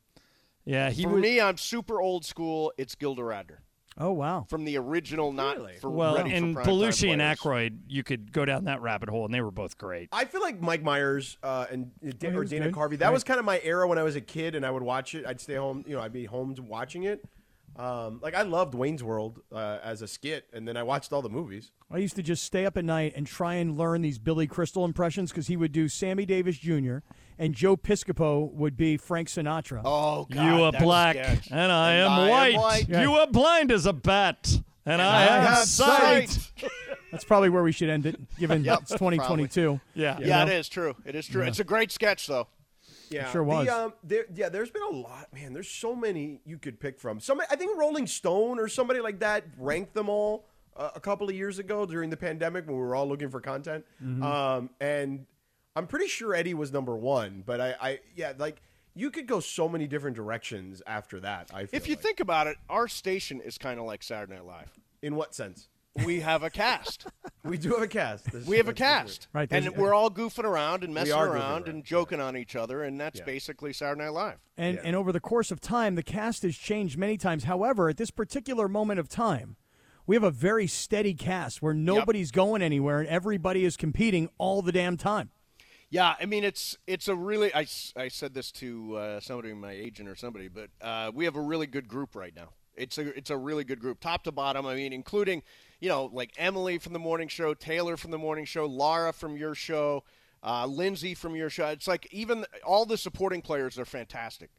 Speaker 2: Yeah, he
Speaker 1: For
Speaker 2: was.
Speaker 1: me, I'm super old school. It's Gilda Radner
Speaker 8: Oh wow.
Speaker 1: from the original, not
Speaker 9: Really?
Speaker 1: for
Speaker 2: Well,
Speaker 1: ready
Speaker 2: and
Speaker 1: for primetime
Speaker 2: Belushi and
Speaker 1: players.
Speaker 2: Aykroyd, you could go down that rabbit hole, and they were both great.
Speaker 9: I feel like Mike Myers uh, and uh,
Speaker 8: Oh,
Speaker 9: Da-
Speaker 8: he
Speaker 9: or
Speaker 8: was
Speaker 9: Dana
Speaker 8: good.
Speaker 9: Carvey. That
Speaker 8: Right.
Speaker 9: was kind of my era when I was a kid, and I would watch it. I'd stay home. You know, I'd be home to watching it. Um, like I loved Wayne's World uh, as a skit, and then I watched all the movies.
Speaker 8: I used to just stay up at night and try and learn these Billy Crystal impressions because he would do Sammy Davis Junior and Joe Piscopo would be Frank Sinatra.
Speaker 1: Oh, God,
Speaker 2: you are
Speaker 1: that
Speaker 2: black,
Speaker 1: sketch.
Speaker 2: and I
Speaker 1: And
Speaker 2: am
Speaker 1: I am
Speaker 2: white.
Speaker 1: white.
Speaker 2: You are blind as a bat, and, I,
Speaker 1: I
Speaker 2: have,
Speaker 1: have
Speaker 2: sight.
Speaker 1: sight.
Speaker 8: That's probably where we should end it, given
Speaker 1: Yep,
Speaker 8: it's twenty twenty-two.
Speaker 2: Yeah.
Speaker 8: You
Speaker 1: Yeah,
Speaker 8: know?
Speaker 1: it is true. It is true. It's a great sketch, though.
Speaker 9: Yeah,
Speaker 8: sure was.
Speaker 9: The, um, there, yeah, there's been a lot, man. There's so many you could pick from. Some, I think Rolling Stone or somebody like that ranked them all uh, a couple of years ago during the pandemic when we were all looking for content.
Speaker 8: Mm-hmm.
Speaker 9: Um, and I'm pretty sure Eddie was number one. But I, I, yeah, like you could go so many different directions after that. I feel
Speaker 1: If you
Speaker 9: like.
Speaker 1: think about it, our station is kind of like Saturday Night Live.
Speaker 9: in what sense,
Speaker 1: We have a cast.
Speaker 9: we do have a cast. This-
Speaker 1: We have a
Speaker 9: that's for sure.
Speaker 1: cast.
Speaker 8: Right,
Speaker 1: And
Speaker 8: there's-
Speaker 1: we're all goofing around and messing
Speaker 9: are goofing
Speaker 1: around
Speaker 9: around,
Speaker 1: and joking on each other, and that's
Speaker 9: Yeah.
Speaker 1: basically Saturday Night Live.
Speaker 8: And
Speaker 9: Yeah.
Speaker 8: and over the course of time, the cast has changed many times. However, at this particular moment of time, we have a very steady cast where nobody's going anywhere and everybody is competing all the damn time.
Speaker 1: Yeah, I mean, it's it's a really, I, s- I said this to uh, somebody, my agent or somebody, but uh, we have a really good group right now. It's a it's a really good group, top to bottom. I mean, including, you know, like Emily from the morning show, Taylor from the morning show, Laura from your show, uh, Lindsay from your show. It's like even all the supporting players are fantastic.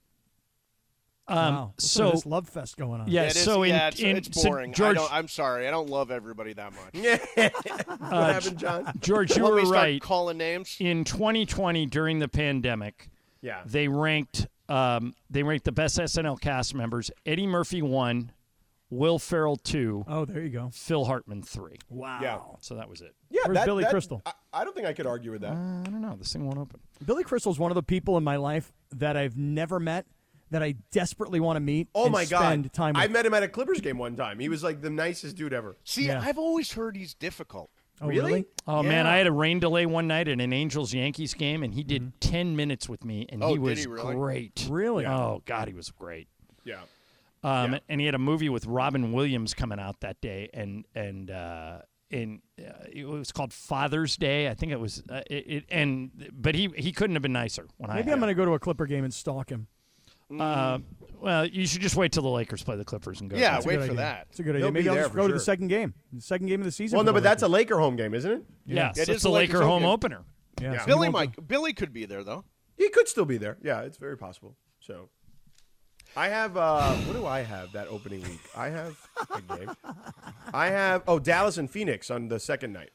Speaker 2: Um,
Speaker 8: Wow. What's some
Speaker 2: so
Speaker 8: of this love fest going on.
Speaker 2: yeah,
Speaker 1: It is-
Speaker 2: so in,
Speaker 1: yeah, it's,
Speaker 2: in
Speaker 1: it's
Speaker 2: so
Speaker 1: boring.
Speaker 2: George,
Speaker 1: I don't, I'm sorry, I don't love everybody that much.
Speaker 9: Yeah. what
Speaker 2: Uh,
Speaker 9: happened, John?
Speaker 2: George, you
Speaker 1: Let me
Speaker 2: were
Speaker 1: start
Speaker 2: right.
Speaker 1: calling names.
Speaker 2: In twenty twenty, during the pandemic,
Speaker 9: Yeah.
Speaker 2: they ranked um, they ranked the best S N L cast members. Eddie Murphy one, Will Ferrell two,
Speaker 8: Oh, there you go.
Speaker 2: Phil Hartman three.
Speaker 8: Wow.
Speaker 9: Yeah.
Speaker 2: So that was it.
Speaker 9: Yeah,
Speaker 8: Where's
Speaker 9: that,
Speaker 8: Billy
Speaker 9: that-
Speaker 8: Crystal?
Speaker 9: I, I don't think I could argue with that.
Speaker 2: Uh, I don't know. This thing won't open.
Speaker 8: Billy Crystal's one of the people in my life that I've never met that I desperately want to meet.
Speaker 9: Oh
Speaker 8: and
Speaker 9: my
Speaker 8: spend
Speaker 9: God!
Speaker 8: Time with.
Speaker 9: I met him at a Clippers game one time. He was like the nicest dude ever.
Speaker 1: See,
Speaker 8: Yeah.
Speaker 1: I've always heard he's difficult.
Speaker 8: Oh,
Speaker 9: Really?
Speaker 2: Oh man,
Speaker 1: Yeah.
Speaker 2: I had a rain delay one night at an Angels Yankees game, and he did ten minutes with me, and
Speaker 1: Oh,
Speaker 2: he
Speaker 1: did
Speaker 2: was
Speaker 1: he really?
Speaker 2: great.
Speaker 8: Really?
Speaker 2: Oh God, he was great.
Speaker 9: Yeah.
Speaker 2: Um,
Speaker 9: Yeah.
Speaker 2: And he had a movie with Robin Williams coming out that day, and and uh, and uh, it was called Father's Day. I think it was. Uh, it, it and but he he couldn't have been nicer when I.
Speaker 8: Maybe
Speaker 2: had
Speaker 8: I'm going to
Speaker 2: him.
Speaker 8: go to a Clipper game and stalk him.
Speaker 2: Uh, well, you should just wait till the Lakers play the Clippers and go.
Speaker 1: Yeah,
Speaker 8: That's a
Speaker 1: wait
Speaker 8: good
Speaker 1: for
Speaker 8: idea.
Speaker 1: that.
Speaker 8: It's a good idea.
Speaker 9: He'll
Speaker 8: Maybe
Speaker 9: be
Speaker 8: I'll
Speaker 9: there
Speaker 8: just
Speaker 9: for
Speaker 8: go to the
Speaker 9: sure.
Speaker 8: second game. The second game of the season.
Speaker 9: Well,
Speaker 8: for
Speaker 9: no,
Speaker 8: the
Speaker 9: but that's a
Speaker 8: Lakers.
Speaker 9: Laker home game, isn't it?
Speaker 2: Yeah,
Speaker 1: It
Speaker 2: so
Speaker 1: is
Speaker 2: it's the
Speaker 1: the Lakers
Speaker 2: Laker home
Speaker 1: home game.
Speaker 2: opener.
Speaker 8: Yeah,
Speaker 9: Yeah.
Speaker 8: so he
Speaker 1: Billy
Speaker 8: won't
Speaker 1: might,
Speaker 8: go.
Speaker 1: Billy could be there though.
Speaker 9: He could still be there. Yeah, it's very possible. So, I have. Uh, what do I have that opening week? I have a game. I have. Oh, Dallas and Phoenix on the second night.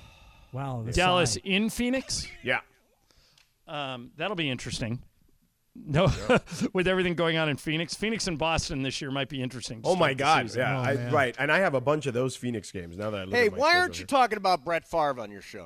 Speaker 8: Wow. the
Speaker 2: Dallas
Speaker 8: sigh.
Speaker 2: in Phoenix.
Speaker 9: Yeah.
Speaker 2: Um, that'll be interesting. No, with everything going on in Phoenix. Phoenix and Boston this year might be interesting. to
Speaker 9: Oh my
Speaker 2: start the
Speaker 9: God!
Speaker 2: season.
Speaker 9: Yeah,
Speaker 8: Oh,
Speaker 9: I,
Speaker 8: man.
Speaker 9: right. And I have a bunch of those Phoenix games now that I look
Speaker 1: Hey,
Speaker 9: at my
Speaker 1: why
Speaker 9: schedule
Speaker 1: aren't you
Speaker 9: here.
Speaker 1: talking about Brett Favre on your show?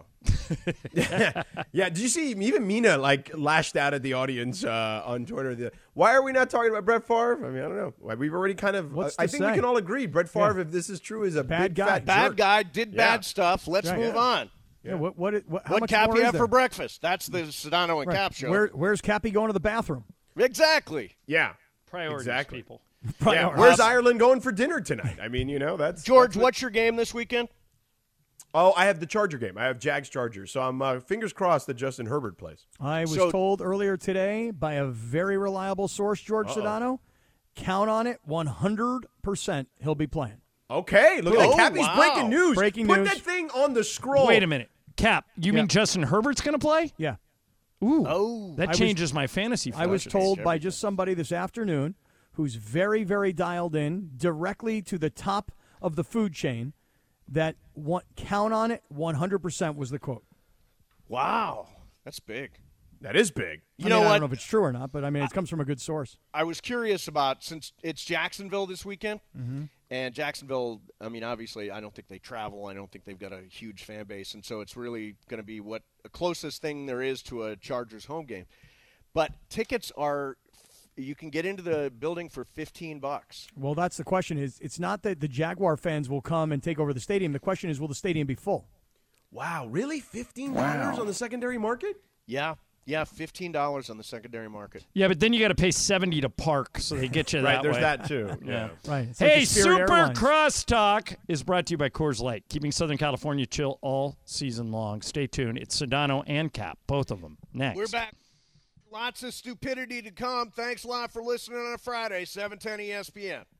Speaker 9: Yeah, did you see even Mina like lashed out at the audience uh, on Twitter? The, why are we not talking about Brett Favre? I mean, I don't know. Why We've already kind of.
Speaker 8: What's
Speaker 9: I
Speaker 8: to
Speaker 9: think
Speaker 8: say?
Speaker 9: we can all agree Brett Favre,
Speaker 8: Yeah.
Speaker 9: if this is true, is a
Speaker 8: Bad
Speaker 9: big
Speaker 8: guy.
Speaker 9: fat
Speaker 1: Bad
Speaker 9: jerk.
Speaker 1: guy did
Speaker 9: Yeah.
Speaker 1: bad stuff. Let's
Speaker 8: Right.
Speaker 1: move
Speaker 9: Yeah.
Speaker 1: on.
Speaker 8: Yeah. What? What? What? How
Speaker 1: What
Speaker 8: much
Speaker 1: Cap
Speaker 8: more
Speaker 1: you
Speaker 8: is
Speaker 1: have
Speaker 8: there?
Speaker 1: for breakfast? That's the Sedano and
Speaker 8: Right.
Speaker 1: Cap show.
Speaker 8: Where? Where's Cappy going to the bathroom?
Speaker 1: Exactly.
Speaker 9: Yeah,
Speaker 2: Priorities,
Speaker 9: exactly.
Speaker 2: people.
Speaker 9: Yeah.
Speaker 8: Priorities.
Speaker 9: Where's Ireland going for dinner tonight? I mean, you know, that's
Speaker 1: George,
Speaker 9: that's what-
Speaker 1: what's your game this weekend?
Speaker 9: Oh, I have the Charger game. I have Jags Chargers, so I'm uh, fingers crossed that Justin Herbert plays.
Speaker 8: I was
Speaker 1: So-
Speaker 8: told earlier today by a very reliable source, George
Speaker 9: Uh-oh.
Speaker 8: Sedano, count on it, one hundred percent he'll be playing.
Speaker 9: Okay, look at
Speaker 1: Oh,
Speaker 9: that. Cappy's
Speaker 1: wow.
Speaker 9: breaking news.
Speaker 8: Breaking
Speaker 9: Put
Speaker 8: news.
Speaker 9: that thing on the scroll.
Speaker 2: Wait a minute. Cap, you
Speaker 8: Yeah.
Speaker 2: mean Justin Herbert's going to play?
Speaker 8: Yeah.
Speaker 2: Ooh.
Speaker 1: Oh.
Speaker 2: That
Speaker 8: I was-
Speaker 2: changes my fantasy
Speaker 8: I was
Speaker 2: fortunes.
Speaker 8: told by just somebody this afternoon who's very, very dialed in directly to the top of the food chain that one, count on it, one hundred percent was the quote.
Speaker 1: Wow. That's big.
Speaker 9: That is big.
Speaker 1: You
Speaker 8: I
Speaker 1: know
Speaker 8: mean, I
Speaker 1: what?
Speaker 8: don't know if it's true or not, but I mean, it comes from a good source.
Speaker 1: I was curious about, since it's Jacksonville this weekend,
Speaker 8: Mm-hmm.
Speaker 1: and Jacksonville, I mean, obviously, I don't think they travel. I don't think they've got a huge fan base, and so it's really going to be what the closest thing there is to a Chargers home game. But tickets are, you can get into the building for fifteen bucks.
Speaker 8: Well, that's the question. Is it's not that the Jaguar fans will come and take over the stadium. The question is, will the stadium be full?
Speaker 9: Wow, really? fifteen dollars on the secondary market?
Speaker 1: Yeah, yeah, fifteen dollars on the secondary market.
Speaker 2: Yeah, but then you got to pay seventy to park, so they get you
Speaker 9: Right,
Speaker 2: that
Speaker 9: there's
Speaker 2: way.
Speaker 9: that too. Yeah.
Speaker 8: Right. It's like
Speaker 2: Hey,
Speaker 8: the Spirit
Speaker 2: Super
Speaker 8: Airlines.
Speaker 2: Crosstalk is brought to you by Coors Light, keeping Southern California chill all season long. Stay tuned. It's Sedano and Cap, both of them. Next.
Speaker 1: We're back. Lots of stupidity to come. Thanks a lot for listening on a Friday, seven ten E S P N.